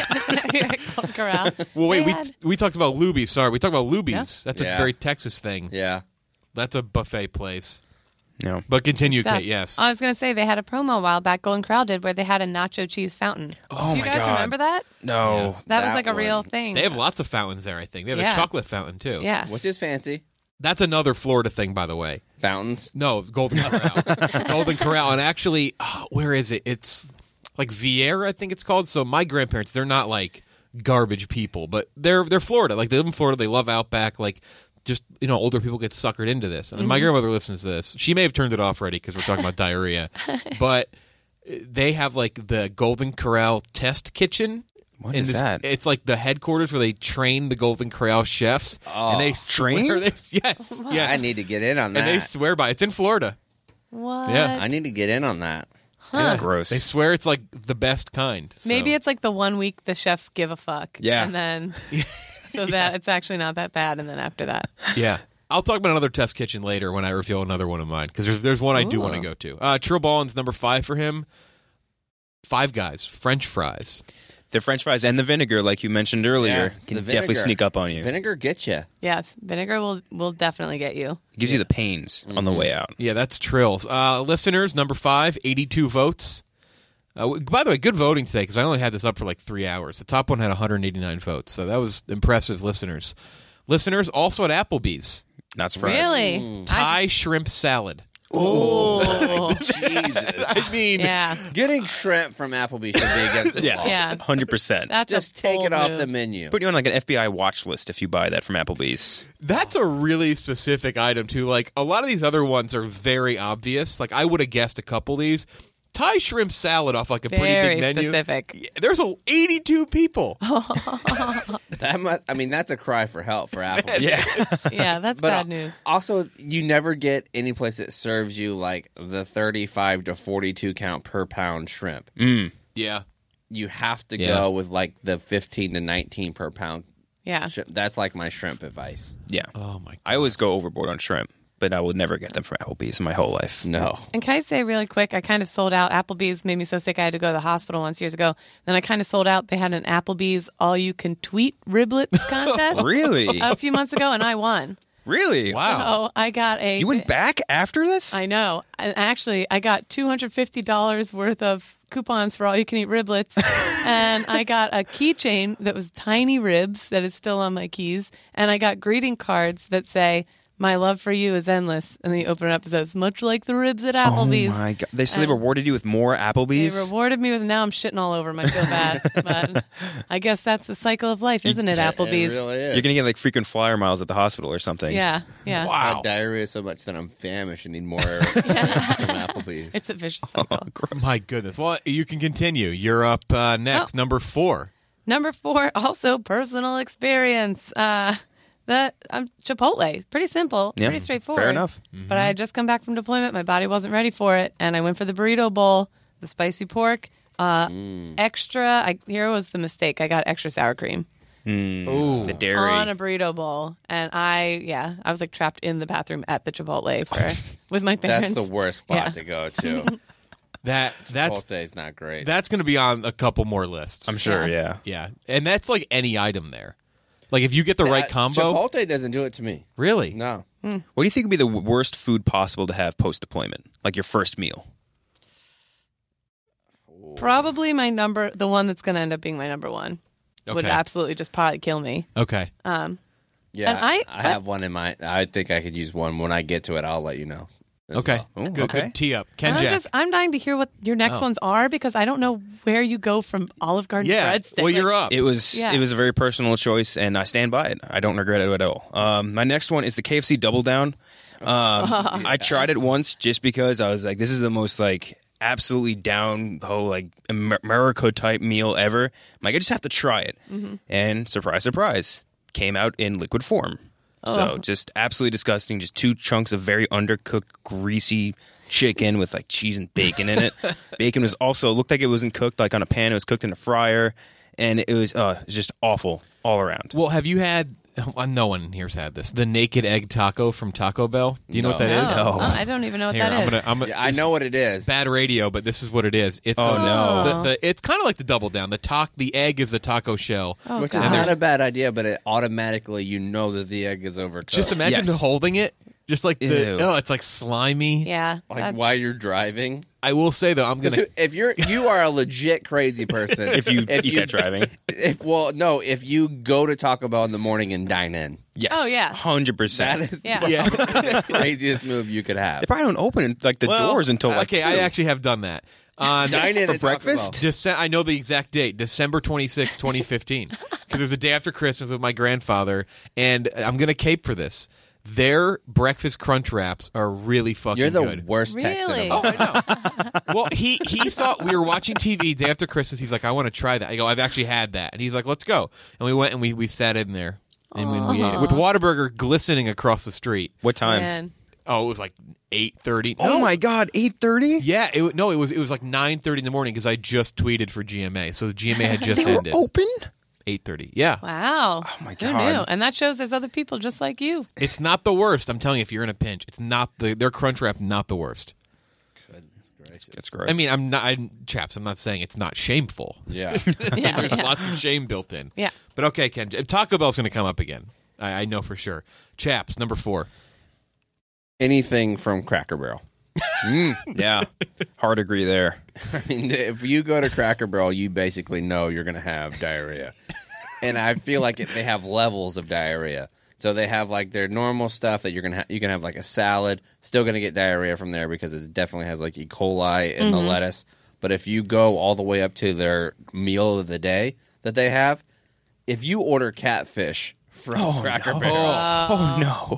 Golden Corral. Well, wait, They had- we talked about Luby's. Sorry, we talked about Luby's. Yeah. That's a Yeah. very Texas thing. Yeah. That's a buffet place. No. But continue, stuff. Kate. Yes. I was going to say they had a promo a while back, Golden Corral did, where they had a nacho cheese fountain. Oh Do you my guys God. remember that? No. That was That like a real one. thing. They have lots of fountains there. I think they have Yeah. a chocolate fountain too. Yeah. Which is fancy. That's another Florida thing, by the way. Fountains. No, Golden Corral. Golden Corral, and actually, where is it? It's like Vieira, I think it's called. So my grandparents, they're not like garbage people, but they're Florida. Like they live in Florida. They love Outback. Like just older people get suckered into this. And my grandmother listens to this. She may have turned it off already because we're talking about diarrhea, but they have like the Golden Corral test kitchen. What And is that? It's like the headquarters where they train the Golden Corral chefs, and they train? swear yes, yes. I need to get in on that. And they swear by it. It's in Florida. What? Yeah. I need to get in on that. That's gross. They swear it's like the best kind. So. Maybe it's like the 1 week the chefs give a fuck. Yeah. And then, so that it's actually not that bad. And then after that. Yeah. I'll talk about another test kitchen later when I reveal another one of mine, because there's one I do want to go to. Trill Ballin's number 5 for him. Five Guys, French fries. The French fries and the vinegar, like you mentioned earlier, it's can the definitely vinegar. sneak up on you. Vinegar gets you. Yes. Vinegar will definitely get you. It gives you the pains on the way out. Yeah, that's Trill's. Listeners, number 5, 82 votes. By the way, good voting today, because I only had this up for like 3 hours. The top one had 189 votes, so that was impressive, listeners. Listeners, also at Applebee's. Not surprised. Really? Thai shrimp salad. Oh. Jesus. I mean, Yeah. Getting shrimp from Applebee's should be against the law. Yeah. 100%. That's Just a take bold it off move. the menu. Put you on like an FBI watch list if you buy that from Applebee's. that's a really specific item, too. Like, a lot of these other ones are very obvious. Like, I would have guessed a couple of these. Thai shrimp salad off like a pretty Very big menu. specific. Yeah, there's 82 people. That's a cry for help for Applebee's. Yeah. Yeah, that's But bad news. Also, you never get any place that serves you like the 35 to 42 count per pound shrimp. Yeah. You have to Yeah. go with like the 15 to 19 per pound. Yeah. That's like my shrimp advice. Yeah. Oh, my God. I always go overboard on shrimp, but I would never get them from Applebee's in my whole life. No. And can I say really quick, I kind of sold out. Applebee's made me so sick I had to go to the hospital once years ago. Then I kind of sold out. They had an Applebee's all-you-can-tweet riblets contest Really? a few months ago, and I won. Really? Wow. So I got a... You went back after this? I know. And actually, I got $250 worth of coupons for all-you-can-eat riblets, and I got a keychain that was tiny ribs that is still on my keys, and I got greeting cards that say... My love for you is endless. And then you open it up and says, much like the ribs at Applebee's. Oh my God. They And rewarded you with more They Applebee's? rewarded me with, now I'm shitting all over them. I feel bad. But I guess that's the cycle of life, isn't it, Applebee's? It really is. You're going to get like frequent flyer miles at the hospital or something. Yeah, yeah. I had diarrhea so much that I'm famished and need more from Applebee's. It's a vicious cycle. My goodness. Well, you can continue. You're up next, number 4. Number 4, also personal experience. Chipotle. Pretty simple. Yeah, pretty straightforward. fair enough. But I had just come back from deployment. My body wasn't ready for it. And I went for the burrito bowl, the spicy pork, extra. Here was the mistake. I got extra sour cream. Ooh. The dairy. On a burrito bowl. And I was like trapped in the bathroom at the Chipotle with my parents. That's the worst spot Yeah. to go to. That's Chipotle's not great. That's going to be on a couple more lists. I'm sure, yeah. Yeah. And that's like any item there. Like if you get the right combo. Chipotle doesn't do it to me. Really? No. What do you think would be the worst food possible to have post deployment? Like your first meal? Probably the one that's going to end up being my number one. Would absolutely just probably kill me. Okay. Yeah, and I have one in mind. I think I could use one. When I get to it, I'll let you know. Okay. Well. Good tee up. Ken Jack. I'm dying to hear what your next ones are because I don't know where you go from Olive Garden breadstick. Well, you're up. It was a very personal choice, and I stand by it. I don't regret it at all. My next one is the KFC Double Down. I tried it once just because I was like, this is the most like absolutely down like America type meal ever. I'm like, I just have to try it. And surprise, surprise, came out in liquid form. So just absolutely disgusting. Just 2 chunks of very undercooked, greasy chicken with like cheese and bacon in it. Bacon was also looked like it wasn't cooked like on a pan. It was cooked in a fryer, and it was just awful all around. Well, have you had? No one here's had this. The naked egg taco from Taco Bell. Do you know what that is? No. I don't even know what that is. I know what it is. Bad radio, but this is what it is. It's no. It's kind of like the Double Down. The egg is the taco shell, which is not a bad idea, but it automatically you know that the egg is overcooked. Just imagine holding it. Just like it's like slimy. Yeah. Like while you're driving. I will say though, I'm gonna. If you are a legit crazy person, if you get driving. If you go to Taco Bell in the morning and dine in. Yes. Oh yeah. 100%. That is the craziest move you could have. They probably don't open the doors until like 2. I actually have done that. Dine in for breakfast? I know the exact date, December 26, 2015. Because it was a day after Christmas with my grandfather, and I'm going to cape for this. Their breakfast crunch wraps are really fucking good. You're the worst Texan of all. Oh, I know. Well, he saw, we were watching TV day after Christmas. He's like, I want to try that. I go, I've actually had that. And he's like, let's go. And we went and we sat in there. And we ate it. With Whataburger glistening across the street. What time? Man. Oh, it was like 8:30. Oh my God, 8:30? Yeah, it was like 9:30 in the morning because I just tweeted for GMA. So the GMA had just they ended. Were open? 8:30. Yeah. Wow. Oh my Who God. knew? And that shows there's other people just like you. It's not the worst. I'm telling you, if you're in a pinch, it's not their crunch wrap not the worst. Goodness gracious. It's gross. I mean, I'm not saying it's not shameful. Yeah. There's lots of shame built in. Yeah. But okay, Ken, Taco Bell's going to come up again. I know for sure. Chaps, number 4. Anything from Cracker Barrel. Yeah. Hard agree there. I mean, if you go to Cracker Barrel, you basically know you're going to have diarrhea. And I feel like they have levels of diarrhea. So they have like their normal stuff that you can have like a salad, still going to get diarrhea from there because it definitely has like E. coli in the lettuce. But if you go all the way up to their meal of the day that they have, if you order catfish from Cracker Barrel. Oh no.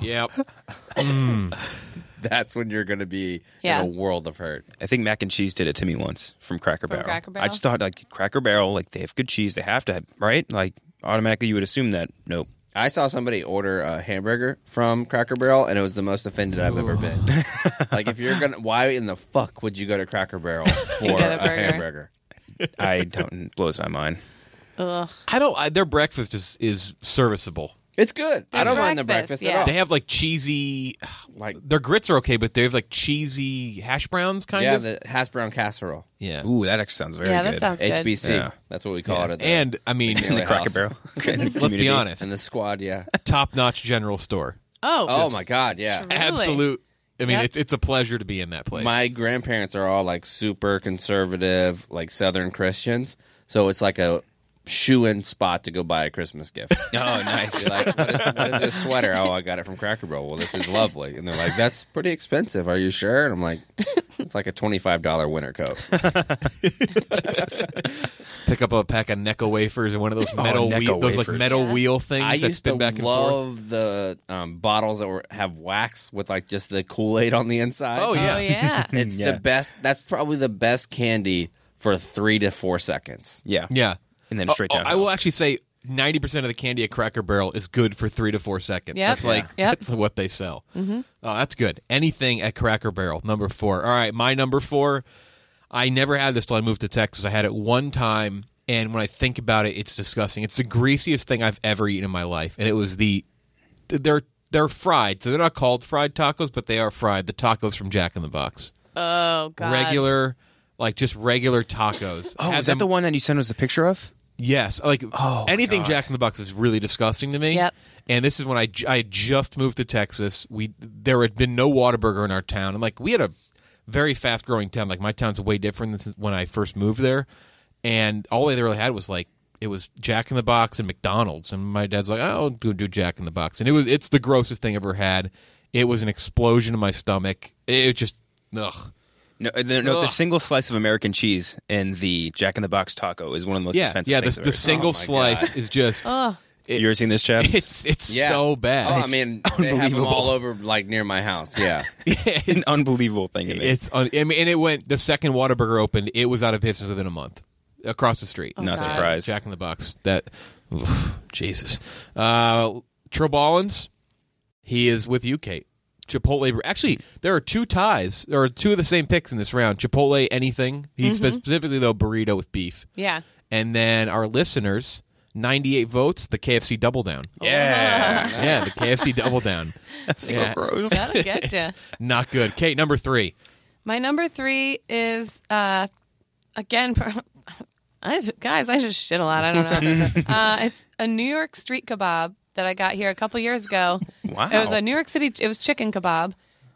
Yep. That's when you're going to be in a world of hurt. I think Mac and Cheese did it to me once from Cracker Barrel. Cracker Barrel? I just thought like Cracker Barrel, like they have good cheese, they have to have, right? Like automatically you would assume that. Nope. I saw somebody order a hamburger from Cracker Barrel, and it was the most offended I've ever been. Like, if you're gonna, why in the fuck would you go to Cracker Barrel for a hamburger? I don't. It blows my mind. Ugh. Their breakfast is serviceable. It's good. I don't mind the breakfast at all. They have like cheesy, like their grits are okay, but they have like cheesy hash browns kind of. Yeah, the hash brown casserole. Yeah. Ooh, that actually sounds very good. Yeah, that sounds good. HBC. Yeah. That's what we call it. At the, and I mean, in the Cracker Barrel. Let's be honest. And the squad, yeah. Top-notch general store. Oh my God, yeah. Truly. Absolute. I mean, it's a pleasure to be in that place. My grandparents are all like super conservative, like Southern Christians, so it's like a shoe-in spot to go buy a Christmas gift. Oh, nice. You're like, what is this sweater? Oh, I got it from Cracker Barrel. Well, this is lovely. And they're like, that's pretty expensive. Are you sure? And I'm like, it's like a $25 winter coat. Pick up a pack of Necco wafers and one of those metal metal wheel things. I that used spin to back and love the bottles that have wax with like just the Kool-Aid on the inside. Oh yeah, Oh, yeah. It's the best. That's probably the best candy for 3 to 4 seconds. Yeah. yeah. And then straight down. I will actually say 90% of the candy at Cracker Barrel is good for 3 to 4 seconds. Yep. That's what they sell. Mm-hmm. Oh, that's good. Anything at Cracker Barrel, number 4. All right, my number 4. I never had this till I moved to Texas. I had it one time, and when I think about it, it's disgusting. It's the greasiest thing I've ever eaten in my life, and it was they're fried, so they're not called fried tacos, but they are fried. The tacos from Jack in the Box. Oh, God. Regular, like just regular tacos. Oh, is that the one that you sent us a picture of? Yes, like anything Jack in the Box is really disgusting to me. Yep. And this is when I had just moved to Texas. There had been no Whataburger in our town, and like we had a very fast growing town. Like my town's way different than when I first moved there, and all they really had was like it was Jack in the Box and McDonald's. And my dad's like, "Oh, I'll go do Jack in the Box," and it's the grossest thing I've ever had. It was an explosion in my stomach. It just ugh. No, the single slice of American cheese in the Jack in the Box taco is one of the most offensive things. Yeah, the single slice is just. You ever seen this, Jeff? It's so bad. Oh, I mean, they have them all over like near my house. Yeah, it's an unbelievable thing to me. And it went. The second Whataburger opened, it was out of business within a month. Across the street, not surprised. Jack in the Box. That, Jesus. Troballins, he is with you, Kate. Chipotle. Actually, there are two ties. There are two of the same picks in this round. Chipotle, anything. He specifically though burrito with beef. Yeah. And then our listeners. 98 votes, the KFC Double Down. Yeah. Yeah, the KFC Double Down. That's so gross. That'll get you. Not good. Kate, number 3. My number 3 is, again, guys, I just shit a lot. I don't know. It's a New York street kebab that I got here a couple years ago. Wow. It was a New York City, it was chicken kebab.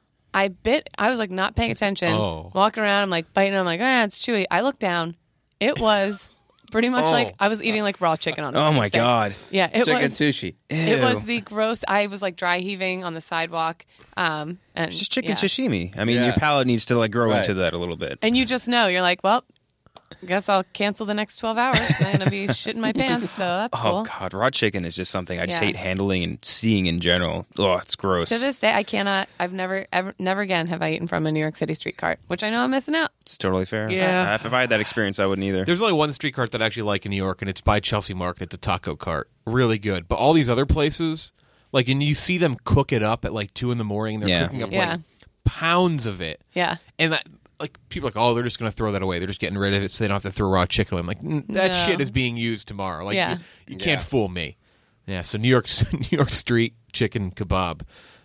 I was like not paying attention. Walking around, I'm like biting, I'm like, it's chewy. I looked down. It was... pretty much like I was eating like raw chicken on. Oh my god! Yeah, it chicken was sushi. It was the gross. I was like dry heaving on the sidewalk. And it's just chicken sashimi. I mean, your palate needs to like grow into that a little bit. And you just know you're like, well, guess I'll cancel the next 12 hours. I'm gonna be shitting my pants, so that's cool. Oh god, raw chicken is just something I just hate handling and seeing in general. Oh, it's gross. To this day, I cannot. I've never again have I eaten from a New York City street cart, which I know I'm missing out. It's totally fair. Yeah. If I had that experience, I wouldn't either. There's only one street cart that I actually like in New York, and it's by Chelsea Market. It's a taco cart. Really good. But all these other places, like, and you see them cook it up at like 2 a.m. and they're cooking up like pounds of it. Yeah. And that, like, people are like, oh, they're just going to throw that away. They're just getting rid of it so they don't have to throw raw chicken away. I'm like, that shit is being used tomorrow. Like, you can't fool me. Yeah, so New York street chicken kebab.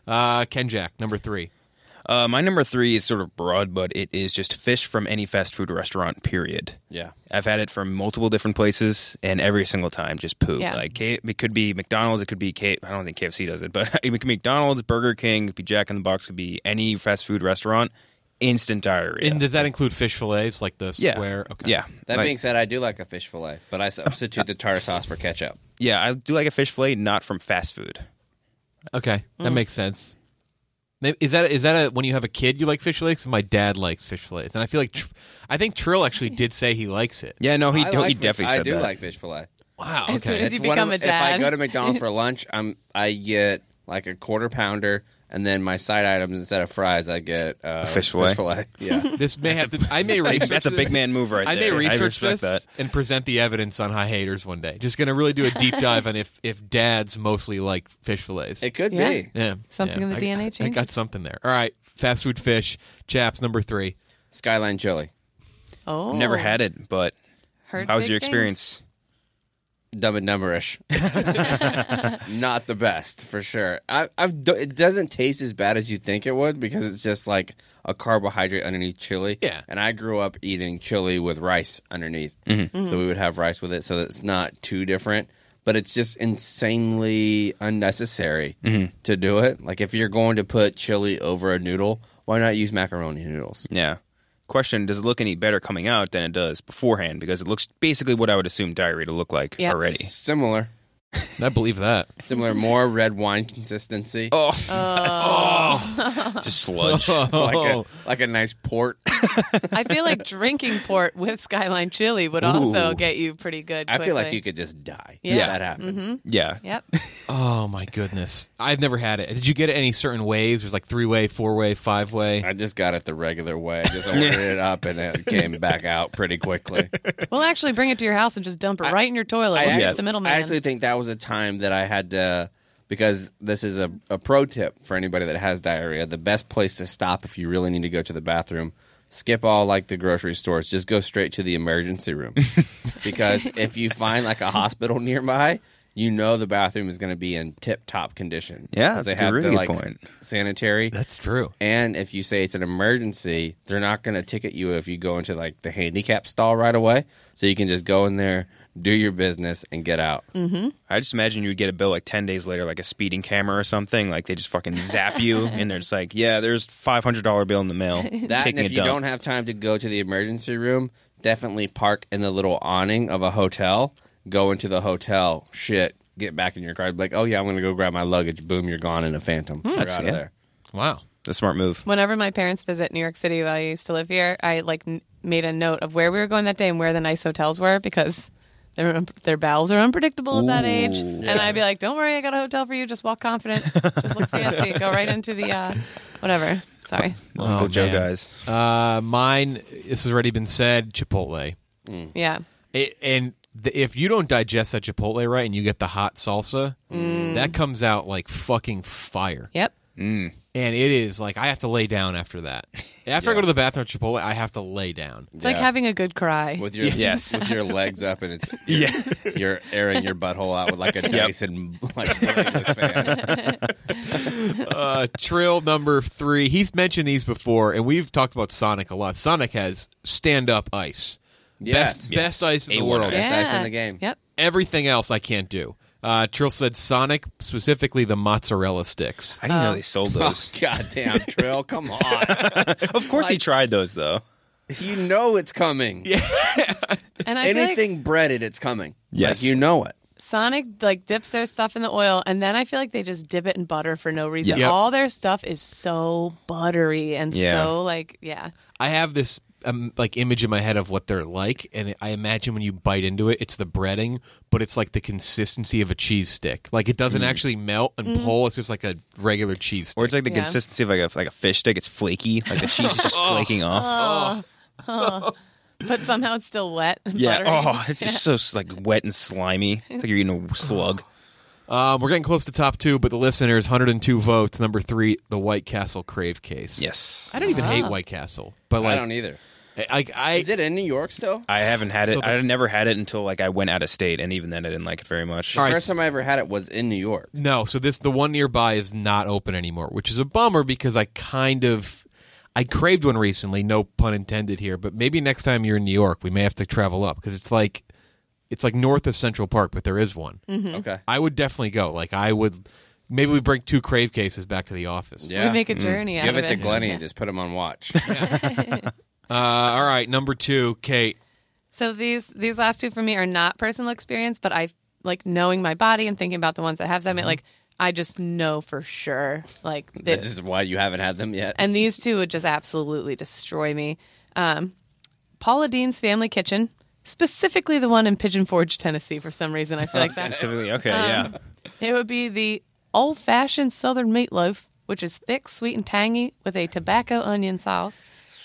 Ken Jack, number 3. My number 3 is sort of broad, but it is just fish from any fast food restaurant, period. Yeah. I've had it from multiple different places, and every single time, just poo. Yeah. Like, it could be McDonald's, it could be I don't think KFC does it, but it could be McDonald's, Burger King, it could be Jack in the Box, it could be any fast food restaurant. Instant diarrhea. And does that include fish fillets, like the square? Okay. Yeah. That being said, I do like a fish fillet, but I substitute the tartar sauce for ketchup. Yeah, I do like a fish fillet, not from fast food. Okay, that makes sense. Is that when you have a kid you like fish fillets? 'Cause my dad likes fish fillets, and I feel like I think Trill actually did say he likes it. Yeah, no, he definitely said that. I do like fish fillet. Wow. As soon Okay. as you become a dad. If I go to McDonald's for lunch, I get like a quarter pounder, and then my side items instead of fries, I get a fish fillet. Yeah, this may have to. I may research. That's a big man move right there. I may research this that. and present the evidence on High Haters one day. Just going to really do a deep dive on if dads mostly like fish fillets. It could be. Yeah, Something in the DNA changes. I got something there. All right, fast food fish. Chaps, number 3. Skyline chili. Oh, Never had it, but Heard how was big your things. experience? Dumb and Dumberish. Not the best, for sure. It doesn't taste as bad as you think it would because it's just like a carbohydrate underneath chili. Yeah. And I grew up eating chili with rice underneath. So we would have rice with it, so it's not too different. But it's just insanely unnecessary to do it. Like, if you're going to put chili over a noodle, why not use macaroni noodles? Yeah. Question, does it look any better coming out than it does beforehand? Because it looks basically what I would assume diarrhea to look like already. Similar. I believe that. Similar, more red wine consistency. Oh. Just sludge. like a nice port. I feel like drinking port with Skyline chili would also get you pretty good. I Quickly. feel like you could just die. Yeah. If that happened. Yeah. Yep. Oh my goodness, I've never had it. Did you get it any certain ways? There's like 3-way, 4-way, 5-way. I just got it the regular way. I just ordered it up and it came back out pretty quickly. We'll actually bring it to your house and just dump it right in your toilet. We'll just the middleman. I actually think that was a time that I had to, because this is a pro tip for anybody that has diarrhea. The best place to stop if you really need to go to the bathroom, skip all like the grocery stores, just go straight to the emergency room. Because if you find like a hospital nearby, you know the bathroom is going to be in tip-top condition. Yeah, that's a really good point. Sanitary. That's true. And if you say it's an emergency, they're not going to ticket you if you go into like the handicap stall right away. So you can just go in there, do your business, and get out. Mm-hmm. I just imagine you would get a bill like 10 days later, like a speeding camera or something. Like they just fucking zap you, and they're just like, yeah, there's $500 bill in the mail. That, and if you don't have time to go to the emergency room, definitely park in the little awning of a hotel. Go into the hotel, get back in your car. Be like, oh yeah, I'm going to go grab my luggage. Boom, you're gone in a Phantom. You're out of there. Wow. The smart move. Whenever my parents visit New York City while I used to live here, I made a note of where we were going that day and where the nice hotels were because their bowels are unpredictable at that age. Yeah. And I'd be like, don't worry, I got a hotel for you. Just walk confident. Just look fancy. Go right into the whatever. Sorry. Uncle Joe guys. Mine, this has already been said, Chipotle. Yeah. If you don't digest that Chipotle right and you get the hot salsa, that comes out like fucking fire. Yep. And it is like I have to lay down after that. After I go to the bathroom at Chipotle, I have to lay down. It's like having a good cry. With your with your legs up and you're airing your butthole out with like a Dyson like bladeless fan. Trill number 3. He's mentioned these before, and we've talked about Sonic a lot. Sonic has stand-up ice. Yes. Best ice in the world. Best ice in the game. Yep. Everything else I can't do. Trill said Sonic, specifically the mozzarella sticks. I didn't know they sold those. Oh, goddamn, Trill, come on. Of course he tried those, though. You know it's coming. Yeah. And I anything breaded, it's coming. Yes. Like, you know it. Sonic dips their stuff in the oil, and then I feel like they just dip it in butter for no reason. Yep. All their stuff is so buttery and so I have this image in my head of what they're like, and I imagine when you bite into it, it's the breading, but it's like the consistency of a cheese stick. Like it doesn't actually melt and pull; it's just like a regular cheese stick. Or it's like the consistency of like a fish stick. It's flaky, like the cheese is just flaking off. But somehow it's still wet. And Yeah. buttery. It's just so like wet and slimy. It's like you're eating a slug. We're getting close to top 2, but the listeners, 102 votes. Number 3, the White Castle Crave Case. Yes. I don't even hate White Castle, but I don't either. Is it in New York still? I haven't had it. I never had it until I went out of state, and even then I didn't like it very much. The first time I ever had it was in New York. No, so the one nearby is not open anymore, which is a bummer because I craved one recently, no pun intended here, but maybe next time you're in New York, we may have to travel up because it's like north of Central Park, but there is one. Mm-hmm. Okay. I would definitely go. Maybe we bring 2 Crave cases back to the office. Yeah. We make a journey out Give of it it. to Glennie and just put them on watch. All right, number 2, Kate. So these last 2 for me are not personal experience, but I knowing my body and thinking about the ones that have them. I just know for sure. This is why you haven't had them yet. And these 2 would just absolutely destroy me. Paula Deen's Family Kitchen, specifically the one in Pigeon Forge, Tennessee. For some reason, I feel like that. Specifically, okay, yeah. It would be the old-fashioned Southern meatloaf, which is thick, sweet, and tangy with a tobacco onion sauce.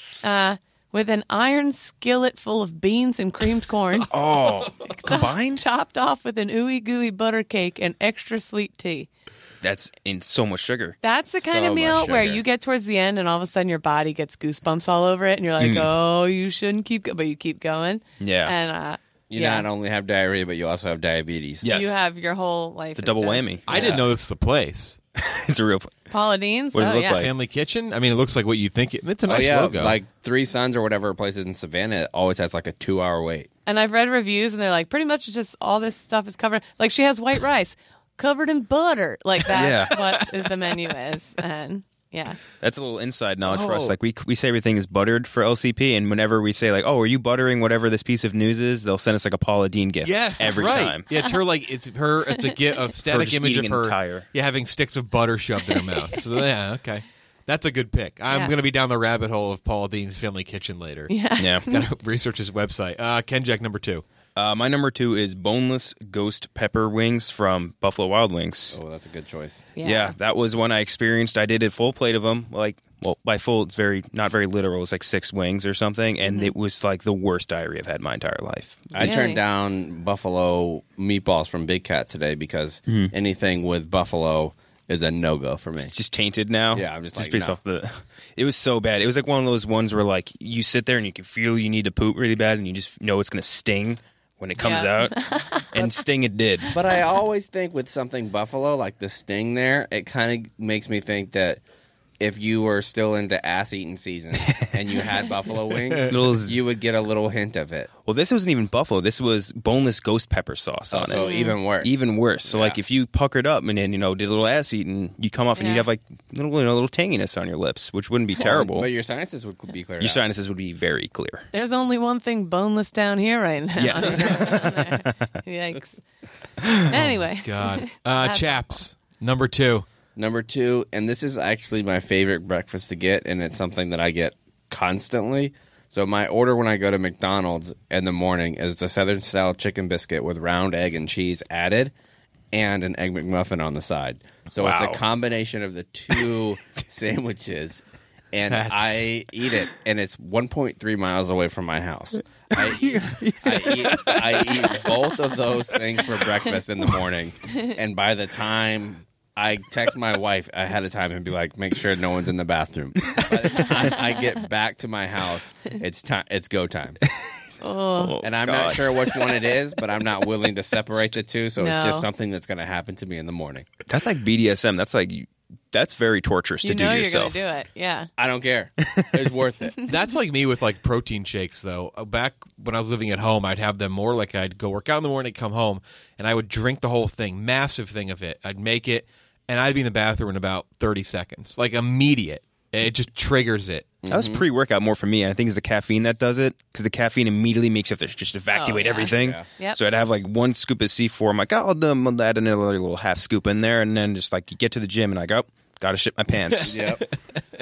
With an iron skillet full of beans and creamed corn. Combined? Topped off with an ooey gooey butter cake and extra sweet tea. That's in so much sugar. That's the kind of meal where you get towards the end and all of a sudden your body gets goosebumps all over it and you're like, oh, you shouldn't keep going, but you keep going. Yeah. And you not only have diarrhea, but you also have diabetes. Yes. You have your whole life. The double whammy. I didn't know this was the place. It's a real place. Paula Deen's? What does it look like? Family Kitchen? I mean, it looks like what you think. It's a nice logo. Like Three Sons or whatever places in Savannah, it always has like a 2-hour wait. And I've read reviews and they're like, pretty much just all this stuff is covered. Like she has white rice covered in butter. Like that's what the menu is. And yeah. That's a little inside knowledge for us. Like we say everything is buttered for LCP, and whenever we say like, "Oh, are you buttering whatever this piece of news is?" they'll send us like a Paula Deen gift. Yes, every right. time. Yeah, it's her it's a static image of her entire. having sticks of butter shoved in her mouth. So yeah, okay. That's a good pick. I'm going to be down the rabbit hole of Paula Deen's Family Kitchen later. Yeah. Got to research his website. Kenjack, number 2. My number 2 is boneless ghost pepper wings from Buffalo Wild Wings. Oh, that's a good choice. Yeah, that was one I experienced. I did a full plate of them. By full, it's not very literal. It's like 6 wings or something, and it was like the worst diarrhea I've had in my entire life. I turned down buffalo meatballs from Big Cat today because anything with buffalo is a no-go for me. It's just tainted now. Yeah, I'm just like, based no. off the. It was so bad. It was like one of those ones where like you sit there and you can feel you need to poop really bad, and you just know it's going to sting when it comes out, and sting it did. But I always think with something buffalo, like the sting there, it kind of makes me think that if you were still into ass-eating season and you had buffalo wings, you would get a little hint of it. Well, this wasn't even buffalo. This was boneless ghost pepper sauce on so it. even worse. Even worse. So, like, if you puckered up and then, did a little ass eating, you come off and you'd have, like, little tanginess on your lips, which wouldn't be terrible. But your sinuses would be clear. Your sinuses would be very clear. There's only one thing boneless down here right now. Yes. Yikes. Anyway. God. Chaps, number 2. Number 2, and this is actually my favorite breakfast to get, and it's something that I get constantly. So my order when I go to McDonald's in the morning is a Southern-style chicken biscuit with round egg and cheese added and an Egg McMuffin on the side. So it's a combination of the two sandwiches, and I eat it, and it's 1.3 miles away from my house. I eat both of those things for breakfast in the morning, and by the time I text my wife ahead of time and be like, make sure no one's in the bathroom. By the time I get back to my house, it's go time. And I'm not sure which one it is, but I'm not willing to separate the two, so it's just something that's going to happen to me in the morning. That's like BDSM. That's very torturous to do to yourself. You're going to do it, yeah. I don't care. It's worth it. That's like me with like protein shakes, though. Back when I was living at home, I'd have them more like I'd go work out in the morning, come home, and I would drink the whole thing, massive thing of it. I'd make it, and I'd be in the bathroom in about 30 seconds, like immediate. It just triggers it. That was pre-workout more for me, and I think it's the caffeine that does it, because the caffeine immediately makes you have to just evacuate everything. Yeah. Yep. So I'd have like one scoop of C4. I'm like, I'll add another little half scoop in there, and then just like you get to the gym, and I go, gotta shit my pants. Yep.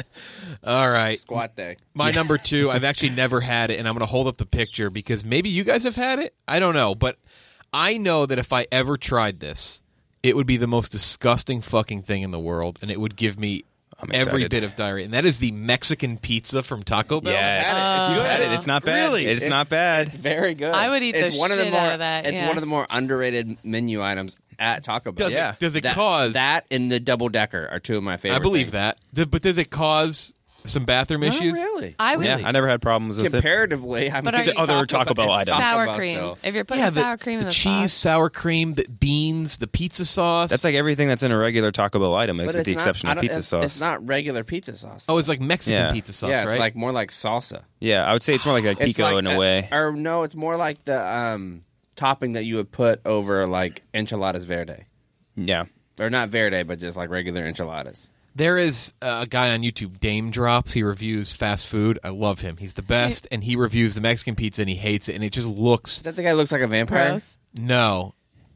All right. Squat day. My number 2, I've actually never had it, and I'm going to hold up the picture because maybe you guys have had it. I don't know, but I know that if I ever tried this, it would be the most disgusting fucking thing in the world, and it would give me every bit of diarrhea. And that is the Mexican pizza from Taco Bell. Yes. If you had it, it's not bad. Really? It's not bad. It's very good. I would eat the shit out of that. It's one of the more underrated menu items at Taco Bell. Does it cause... That and the double decker are two of my favorite I believe things. that. But does it cause some bathroom issues? Really? I would. Yeah, I never had problems with it. Comparatively, I mean, But are other Taco Bell items. Sour cream. If you're putting sour cream in the cheese, sauce. sour cream, the beans, the pizza sauce. That's like everything that's in a regular Taco Bell item, But with the exception of pizza sauce. It's not regular pizza sauce. Oh, it's like Mexican pizza sauce, yeah, right? it's like more like salsa. Yeah, I would say it's more like pico in a way. Or no, it's more like the topping that you would put over like enchiladas verde. Yeah. Or not verde, but just like regular enchiladas. There is a guy on YouTube, Dame Drops. He reviews fast food. I love him. He's the best, and he reviews the Mexican pizza, and he hates it, and it just looks... Is that the guy who looks like a vampire? Gross. No.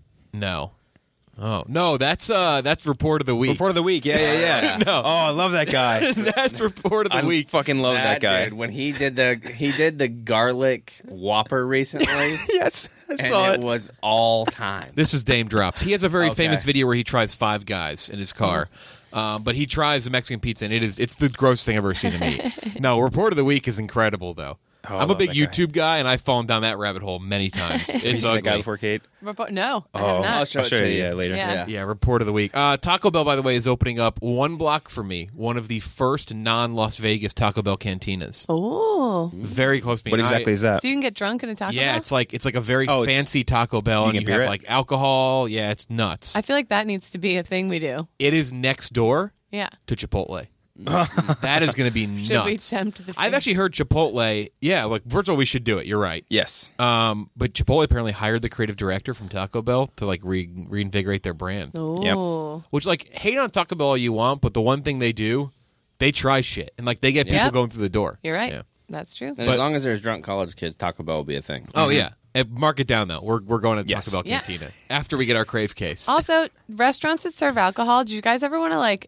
Oh, no, that's Report of the Week. Report of the Week, yeah. No. Oh, I love that guy. That's Report of the Week. I fucking love that guy. Dude, when he did the garlic Whopper recently. Yes, I saw it was all time. This is Dame Drops. He has a very famous video where he tries Five Guys in his car. But he tries the Mexican pizza, and it's the grossest thing I've ever seen him eat. No, Report of the Week is incredible, though. Oh, I'm a big YouTube guy, and I've fallen down that rabbit hole many times. It's that ugly. guy before Kate? No, I have Oh, not. I'll show you you later. Yeah. Report of the Week. Taco Bell, by the way, is opening up one block for me. One of the first non-Las Vegas Taco Bell cantinas. Oh. Very close to me. What exactly is that? So you can get drunk in a Taco Yeah, Bell? it's like a very Oh, fancy Taco Bell, and you you can have beer it? like alcohol. Yeah, it's nuts. I feel like that needs to be a thing we do. It is next door Yeah. to Chipotle. That is going to be nuts. Should we tempt the I've actually heard Chipotle. Yeah, like virtual, we should do it. You're right. Yes. But Chipotle apparently hired the creative director from Taco Bell to like reinvigorate their brand. Oh. Which, like, hate on Taco Bell all you want, but the one thing they do, they try shit, and like they get people going through the door. You're right. Yeah. That's true. And as long as there's drunk college kids, Taco Bell will be a thing. Oh yeah. Mark it down though. We're going to Yes. Taco Bell Yeah. Cantina after we get our crave case. Also, restaurants that serve alcohol, do you guys ever want to like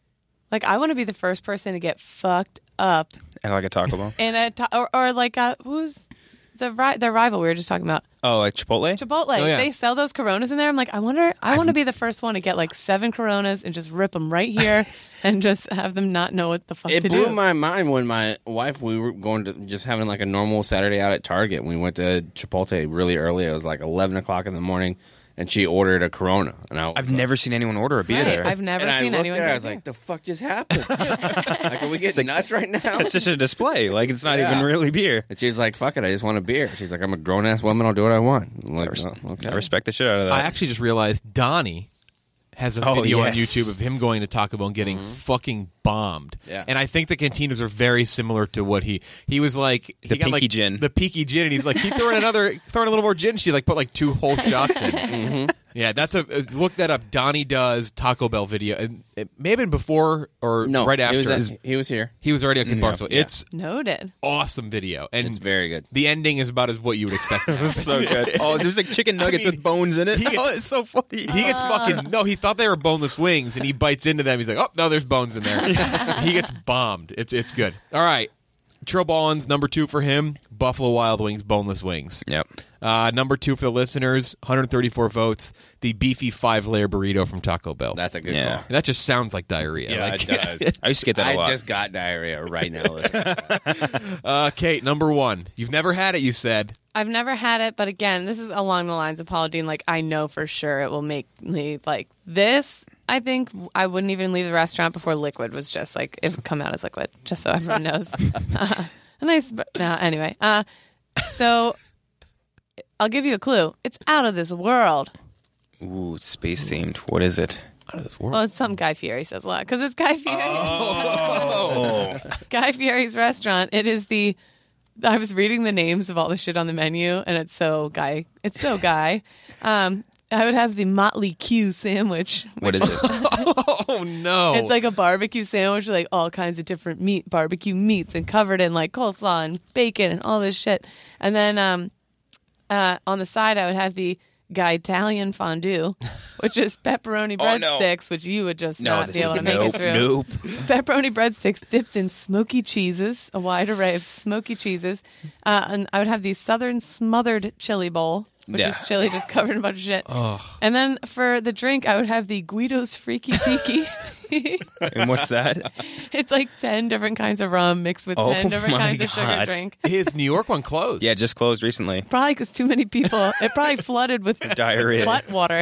I want to be the first person to get fucked up And like a Taco Bell? in a or like who's their rival we were just talking about? Oh, like Chipotle? Chipotle. Oh, yeah. They sell those Coronas in there. I'm like, I want to be the first one to get like 7 Coronas and just rip them right here and just have them not know what the fuck It to blew do. my mind when my wife, we were going to just having like a normal Saturday out at Target. And we went to Chipotle really early. It was like 11 o'clock in the morning, and she ordered a Corona. And I've never seen anyone order a beer Right. there. I've never and seen I looked anyone. at her, do I was that. like, the fuck just happened? Like, are we getting nuts right now? It's just a display. Like, it's not Yeah. even really beer. And she's like, fuck it, I just want a beer. She's like, I'm a grown-ass woman, I'll do what I want. I'm like, oh, okay. I respect the shit out of that. I actually just realized Donnie has a video on yes. YouTube of him going to Taco Bell and getting fucking bombed. Yeah. And I think the cantinas are very similar to what he was like. The He got pinky like gin. The peaky gin, and he's like, keep throwing a little more gin. She like put like 2 whole shots in. Yeah, that's look that up. Donnie Does Taco Bell video, and it may have been before or No, right after. he was here. He was already at Barstool. Yeah. It's Noted. awesome video, and It's very good. the ending is about as what you would expect. It was so good. Oh, there's like chicken nuggets with bones in it. It's so funny. He gets fucking no. He thought they were boneless wings, and he bites into them. He's like, "Oh no, there's bones in there." He gets bombed. It's good. All right, Trill Ballins, number 2 for him. Buffalo Wild Wings, boneless wings. Yep. Number 2 for the listeners, 134 votes. The beefy 5-layer burrito from Taco Bell. That's a good Yeah. call. That just sounds like diarrhea. Yeah, Like- it does. I used to get that a lot. I just got diarrhea right now. Kate, number 1. You've never had it, you said. I've never had it, but again, this is along the lines of Paula Deen. Like, I know for sure it will make me like this. I think I wouldn't even leave the restaurant before liquid was just like, it would come out as liquid, just so everyone knows. A nice, anyway. So I'll give you a clue. It's out of this world. Ooh, space themed. What is it? Out of this world. Well, it's something Guy Fieri says a lot because it's Guy Fieri. Oh. Guy Fieri's restaurant. It is the. I was reading the names of all the shit on the menu, and it's so Guy. It's so Guy. I would have the Motley Q sandwich. What is it? Oh no! It's like a barbecue sandwich, with like all kinds of different barbecue meats, and covered in like coleslaw and bacon and all this shit. And then on the side, I would have the Guy Italian fondue, which is pepperoni breadsticks, which you would just not be able to make it through. Nope. Pepperoni breadsticks dipped in smoky cheeses, a wide array of smoky cheeses. And I would have the Southern Smothered Chili Bowl, which is chili just covered in a bunch of shit. And then for the drink, I would have the Guido's Freaky Tiki. And what's that? It's like 10 different kinds of rum mixed with 10 different my kinds of sugar God. drink. His New York one closed. Yeah, it just closed recently. Probably because too many people. It probably flooded with Diarrhea. butt water.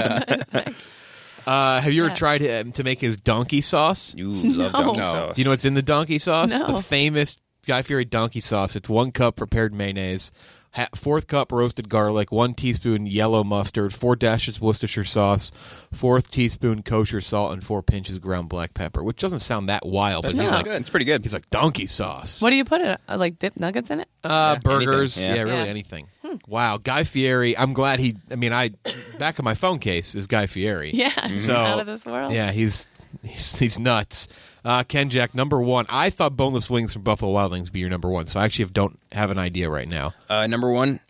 Have you ever tried to make his donkey sauce? You love No. donkey No. sauce. Do you know what's in the donkey sauce? No. The famous Guy Fieri donkey sauce. It's 1 cup prepared mayonnaise, 4th cup roasted garlic, 1 teaspoon yellow mustard, 4 dashes Worcestershire sauce, 4th teaspoon kosher salt, and 4 pinches ground black pepper. Which doesn't sound that wild, but he's like, it's pretty good. he's like donkey sauce. What do you put it? Like dip nuggets in it? Burgers, anything. yeah, really Yeah. anything. Wow, Guy Fieri. I'm glad back of my phone case is Guy Fieri. Yeah. So Out of this world. Yeah, he's nuts. Ken Jack, number 1. I thought boneless wings from Buffalo Wild Wings would be your number 1, so I actually don't have an idea right now. Number 1,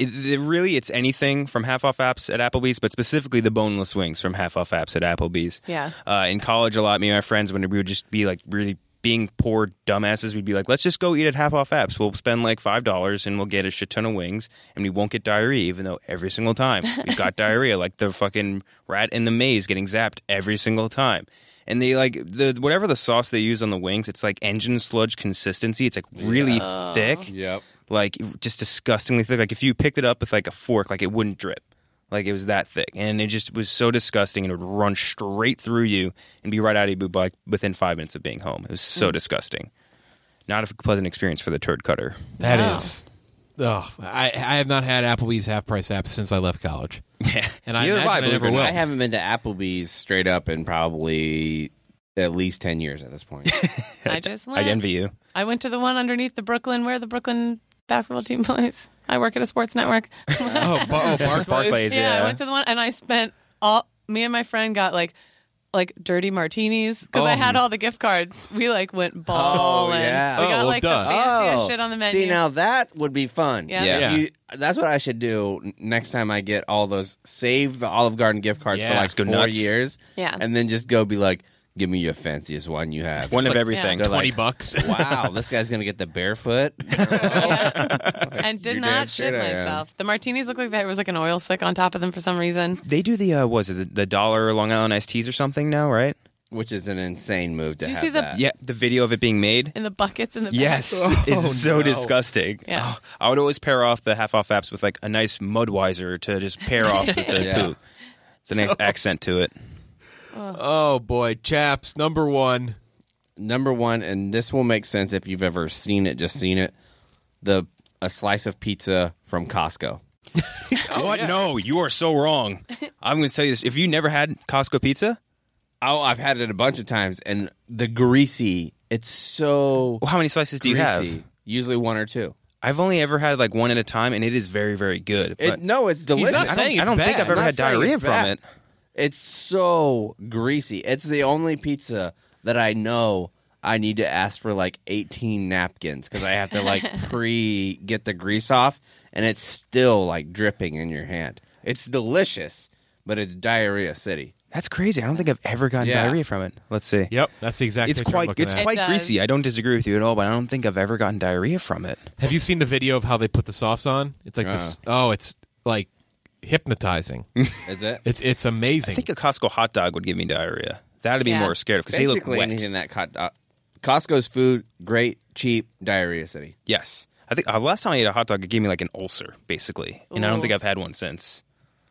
it's anything from Half Off Apps at Applebee's, but specifically the boneless wings from Half Off Apps at Applebee's. Yeah. In college, a lot, me and my friends, when we would just be like really being poor dumbasses, we'd be like, let's just go eat at Half Off Apps. We'll spend like $5 and we'll get a shit ton of wings, and we won't get diarrhea, even though every single time we've got diarrhea, like the fucking rat in the maze getting zapped every single time. And they like whatever the sauce they use on the wings, it's like engine sludge consistency. It's like really thick. Yep. Like just disgustingly thick. Like if you picked it up with like a fork, like it wouldn't drip. Like it was that thick, and it just was so disgusting, and it would run straight through you and be right out of your boob like within 5 minutes of being home. It was so disgusting. Not a pleasant experience for the turd cutter. That is. Oh, I have not had Applebee's half price apps since I left college. Yeah, And I imagine I never will. I haven't been to Applebee's straight up in probably at least 10 years at this point. I just went. I envy you. I went to the one underneath the Brooklyn, where the Brooklyn basketball team plays. I work at a sports network. Barclays? Yeah, I went to the one, and I spent me and my friend got like dirty martinis because I had all the gift cards. We like went balling. yeah. We got like the fanciest Oh, shit on the menu. See, now that would be fun. Yeah. Yeah. That's what I should do next time I get all those. Save the Olive Garden gift cards Yeah. for like Let's go 4 nuts. years. Yeah. And then just go be like, give me your fanciest one you have. One of everything. They're like, $20. wow, this guy's going to get the barefoot. and did You're damn not shit straight I am. myself. The martinis looked like there was like an oil slick on top of them for some reason. They do the the $1 Long Island iced teas or something now, right? Which is an insane move to Did you have see the- that. Yeah, the video of it being made. In the buckets in the back. Yes, it's so disgusting. Yeah. Oh, I would always pair off the Half Off Apps with like a nice Mudweiser to just pair off with the Yeah. poop. It's a nice accent to it. Oh boy, chaps, number 1. Number 1, and this will make sense if you've ever seen it, just seen it, a slice of pizza from Costco. What? Yeah. No, you are so wrong. I'm going to tell you this. If you never had Costco pizza? Oh, I've had it a bunch of times. And the greasy, it's so Well, how many slices do you have? Usually 1 or 2. I've only ever had like one at a time, and it is very, very good. But No, it's delicious. I don't think I've ever had diarrhea from it. It's so greasy. It's the only pizza that I know I need to ask for like 18 napkins because I have to like get the grease off, and it's still like dripping in your hand. It's delicious, but it's diarrhea city. That's crazy. I don't think I've ever gotten diarrhea from it. Let's see. Yep, that's the exact. It's quite greasy. I don't disagree with you at all, but I don't think I've ever gotten diarrhea from it. Have you seen the video of how they put the sauce on? It's like this. Oh, it's like hypnotizing. Is it? It's amazing. I think a Costco hot dog would give me diarrhea. That'd be more scared of because they look wet. Anything that Costco's food, great, cheap, diarrhea city. Yes, I think last time I ate a hot dog, it gave me like an ulcer, basically, and I don't think I've had one since.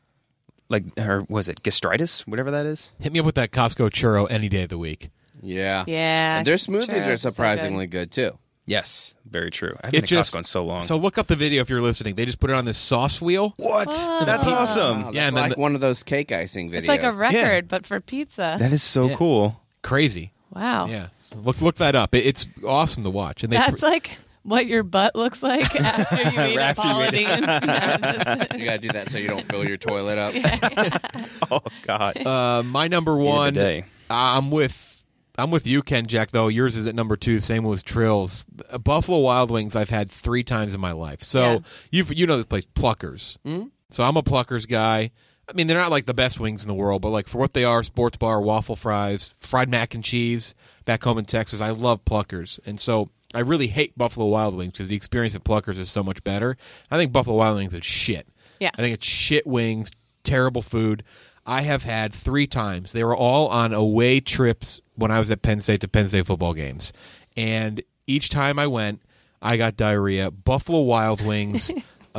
Like, or was it gastritis? Whatever that is. Hit me up with that Costco churro any day of the week. Yeah. Yeah. And their smoothies are surprisingly good, too. Yes, very true. I haven't been to Costco in so long. So look up the video if you're listening. They just put it on this sauce wheel. What? That's awesome. Wow, that's like one of those cake icing videos. It's like a record, but for pizza. That is so cool. Crazy. Wow. Yeah. Look that up. It's awesome to watch. And that's like what your butt looks like after you eat a Paula Deen. You got to do that so you don't fill your toilet up. Oh, God. My number one, I'm with you, Ken Jack, though. Yours is at number 2. Same with Trill's. Buffalo Wild Wings I've had 3 times in my life. So you know this place, Pluckers. Mm-hmm. So I'm a Pluckers guy. I mean, they're not like the best wings in the world, but like for what they are, sports bar, waffle fries, fried mac and cheese back home in Texas, I love Pluckers. And so I really hate Buffalo Wild Wings because the experience at Pluckers is so much better. I think Buffalo Wild Wings is shit. Yeah. I think it's shit wings, terrible food. I have had 3 times. They were all on away trips when I was at Penn State to Penn State football games. And each time I went, I got diarrhea. Buffalo Wild Wings,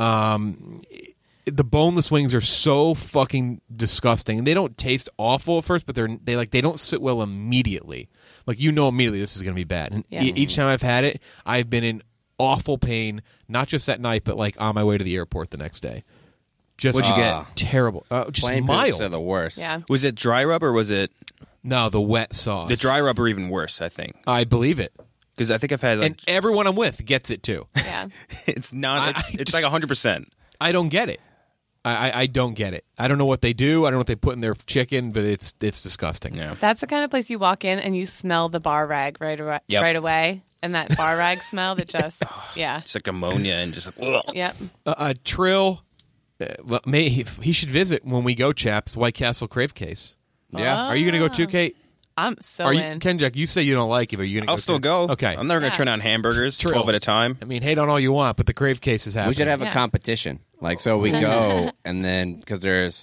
the boneless wings are so fucking disgusting. And they don't taste awful at first, but they don't sit well immediately. Like, you know immediately this is going to be bad. And each time I've had it, I've been in awful pain, not just that night, but like on my way to the airport the next day. Just What'd you get? Terrible. Just Plain mild. poops are the worst. Yeah. Was it dry rub or was it? No, the wet sauce. The dry rub are even worse, I think. I believe it. Because I think I've had like... And everyone I'm with gets it too. Yeah. It's not... It's like 100%. I don't get it. I don't get it. I don't know what they do. I don't know what they put in their chicken, but it's disgusting. Yeah. That's the kind of place you walk in and you smell the bar rag right away. And that bar rag smell that just, It's like ammonia and just like, ugh. Yep. Trill, well, he should visit when we go, chaps, White Castle Crave Case. Yeah. Are you going to go too, Kate? I'm so in. Ken Jack, you say you don't like it, but you're going to go I'll still go. Okay. I'm never going to turn down hamburgers 12 at a time. I mean, hate on all you want, but the Crave Case is happening. We should have a competition. Like, so we go, and then, because there's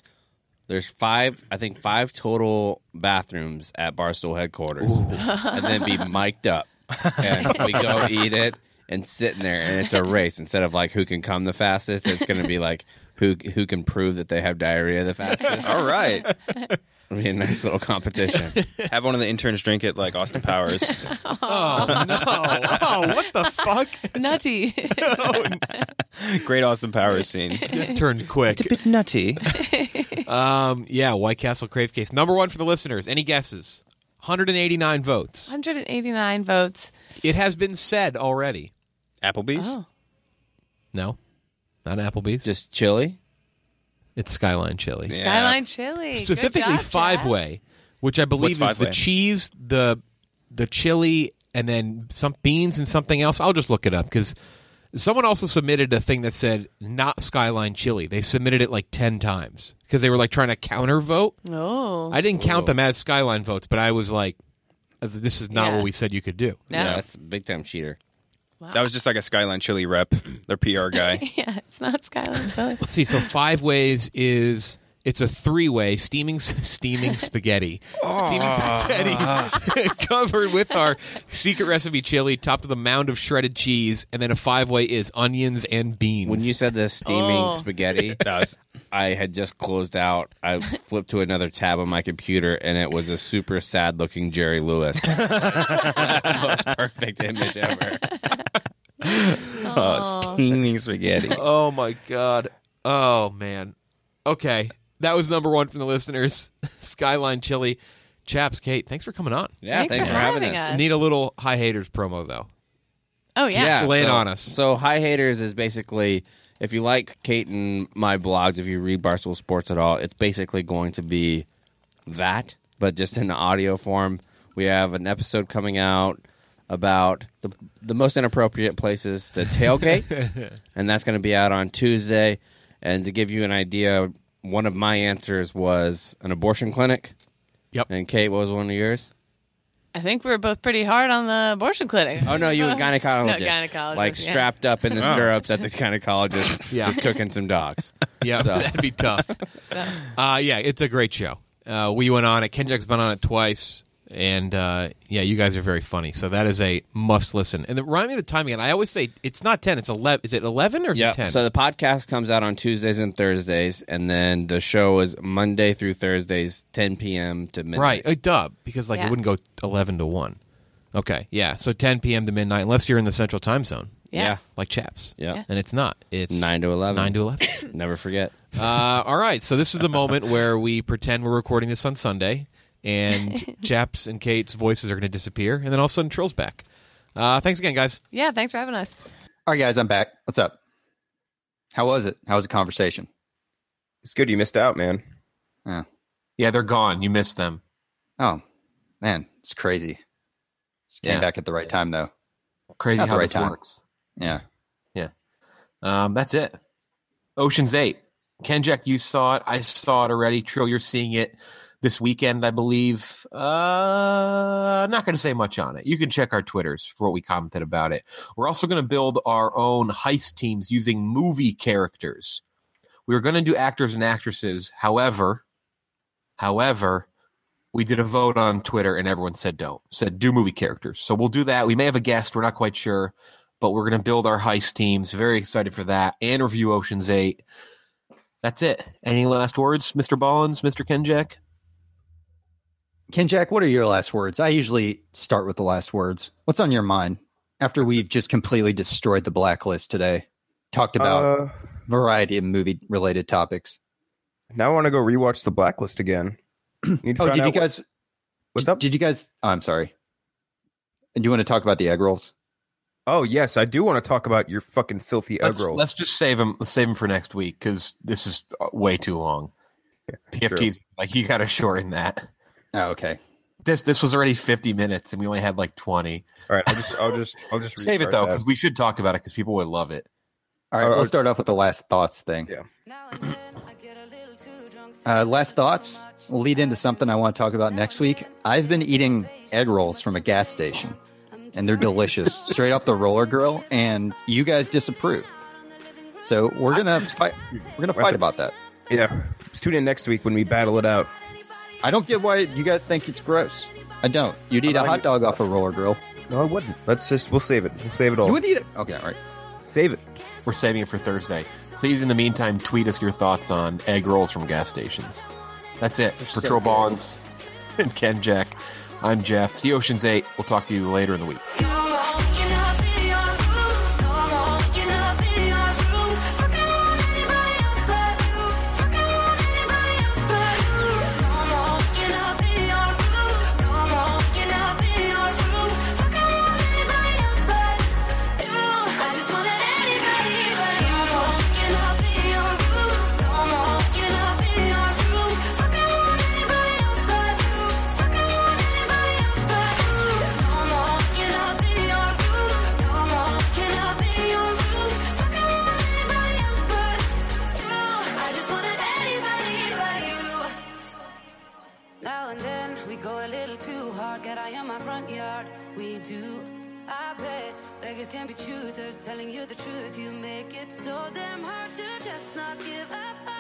5 total bathrooms at Barstool headquarters. And then be mic'd up. And we go eat it and sit in there, and it's a race. Instead of like who can come the fastest, it's going to be like who can prove that they have diarrhea the fastest. All right. It'll be a nice little competition. Have one of the interns drink it like Austin Powers. Oh, no. Oh, what the fuck? Nutty. Great Austin Powers scene. Turned quick. It's a bit nutty. White Castle Crave Case. Number 1 for the listeners. Any guesses? 189 votes. 189 votes. It has been said already. Applebee's? Oh. No. Not Applebee's. Just chili? It's Skyline Chili. Yeah. Skyline Chili. Specifically 5-way, which I believe is the cheese, the chili, and then some beans and something else. I'll just look it up because someone also submitted a thing that said not Skyline Chili. They submitted it like 10 times because they were like trying to counter vote. Oh. I didn't count them as Skyline votes, but I was like, this is not what we said you could do. Yeah. That's a big time cheater. Wow. That was just like a Skyline Chili rep, their PR guy. Yeah, it's not Skyline Chili. Let's see. So 5 ways is it's a 3-way steaming spaghetti. Steaming spaghetti covered with our secret recipe chili, topped with a mound of shredded cheese, and then a 5-way is onions and beans. When you said the steaming spaghetti, I had just closed out. I flipped to another tab on my computer, and it was a super sad-looking Jerry Lewis. Most perfect image ever. Steaming spaghetti. Oh my god. Oh, man. Okay. That was number one from the listeners. Skyline Chili. Chaps, Kate, thanks for coming on. Yeah, thanks for having us. Need a little High Haters promo, though. Oh, yeah. Lay it on us. So High Haters is basically, if you like Kate and my blogs, if you read Barstool Sports at all, it's basically going to be that, but just in audio form. We have an episode coming out about the most inappropriate places to tailgate, and that's going to be out on Tuesday. And to give you an idea, one of my answers was an abortion clinic. Yep. And Kate, what was one of yours? I think we were both pretty hard on the abortion clinic. Oh, no, you were gynecologist. No, gynecologist. Like strapped up in the stirrups at the gynecologist, just cooking some dogs. Yeah, So. that'd be tough. Yeah, it's a great show. We went on it. Ken Jack's been on it twice. And, yeah, you guys are very funny. So that is a must listen. And remind me of the time again. I always say it's not 10, it's 11. Is it 11 or is it 10? So the podcast comes out on Tuesdays and Thursdays, and then the show is Monday through Thursdays, 10 p.m. to midnight. Right, duh, because it wouldn't go 11 to 1. Okay, yeah, so 10 p.m. to midnight, unless you're in the Central Time Zone. Yeah. Like Chaps. Yeah. And it's not. It's 9 to 11. 9 to 11. Never forget. All right, so this is the moment where we pretend we're recording this on Sunday, and Chaps and Kate's voices are going to disappear, and then all of a sudden Trill's back. Thanks again, guys. Yeah, thanks for having us. All right, guys, I'm back. What's up? How was it? How was the conversation? It's good. You missed out, man. Yeah, they're gone. You missed them. Oh, man, it's crazy. Just came back at the right time, though. Crazy Not how the right this time. works. Yeah. Yeah. That's it. Ocean's 8. Ken Jack, you saw it. I saw it already. Trill, you're seeing it this weekend, I believe. I'm not going to say much on it. You can check our Twitters for what we commented about it. We're also going to build our own heist teams using movie characters. We were going to do actors and actresses. However, we did a vote on Twitter and everyone said do movie characters. So we'll do that. We may have a guest. We're not quite sure, but we're going to build our heist teams. Very excited for that and review Ocean's 8. That's it. Any last words, Mr. Ballins, Mr. Ken Jack? Ken Jack, what are your last words? I usually start with the last words. What's on your mind after we've just completely destroyed the blacklist today? Talked about variety of movie-related topics. Now I want to go rewatch the blacklist again. Did you guys? What's up? Did you guys? Oh, I'm sorry. Do you want to talk about the egg rolls? Oh yes, I do want to talk about your fucking filthy egg rolls. Let's just save them. Let's save them for next week because this is way too long. PFT's like you got to shorten that. Oh, okay. This was already 50 minutes and we only had like 20. All right, I'll just save it though because we should talk about it because people would love it. All right, we'll start off with the last thoughts thing. Yeah. Last thoughts will lead into something I want to talk about next week. I've been eating egg rolls from a gas station, and they're delicious, straight off the roller grill. And you guys disapprove, so we're gonna fight. We're gonna fight about that. Yeah, just tune in next week when we battle it out. I don't get why you guys think it's gross. I don't. You'd eat a hot dog off a roller grill. No, I wouldn't. We'll save it. We'll save it all. You would eat it. Okay, all right. Save it. We're saving it for Thursday. Please, in the meantime, tweet us your thoughts on egg rolls from gas stations. That's it. For Trill Bonds and Ken Jack, I'm Jeff. See Ocean's 8. We'll talk to you later in the week. Now and then we go a little too hard. Get eye on my front yard. We do. I bet beggars can be choosers. Telling you the truth, you make it so damn hard to just not give up.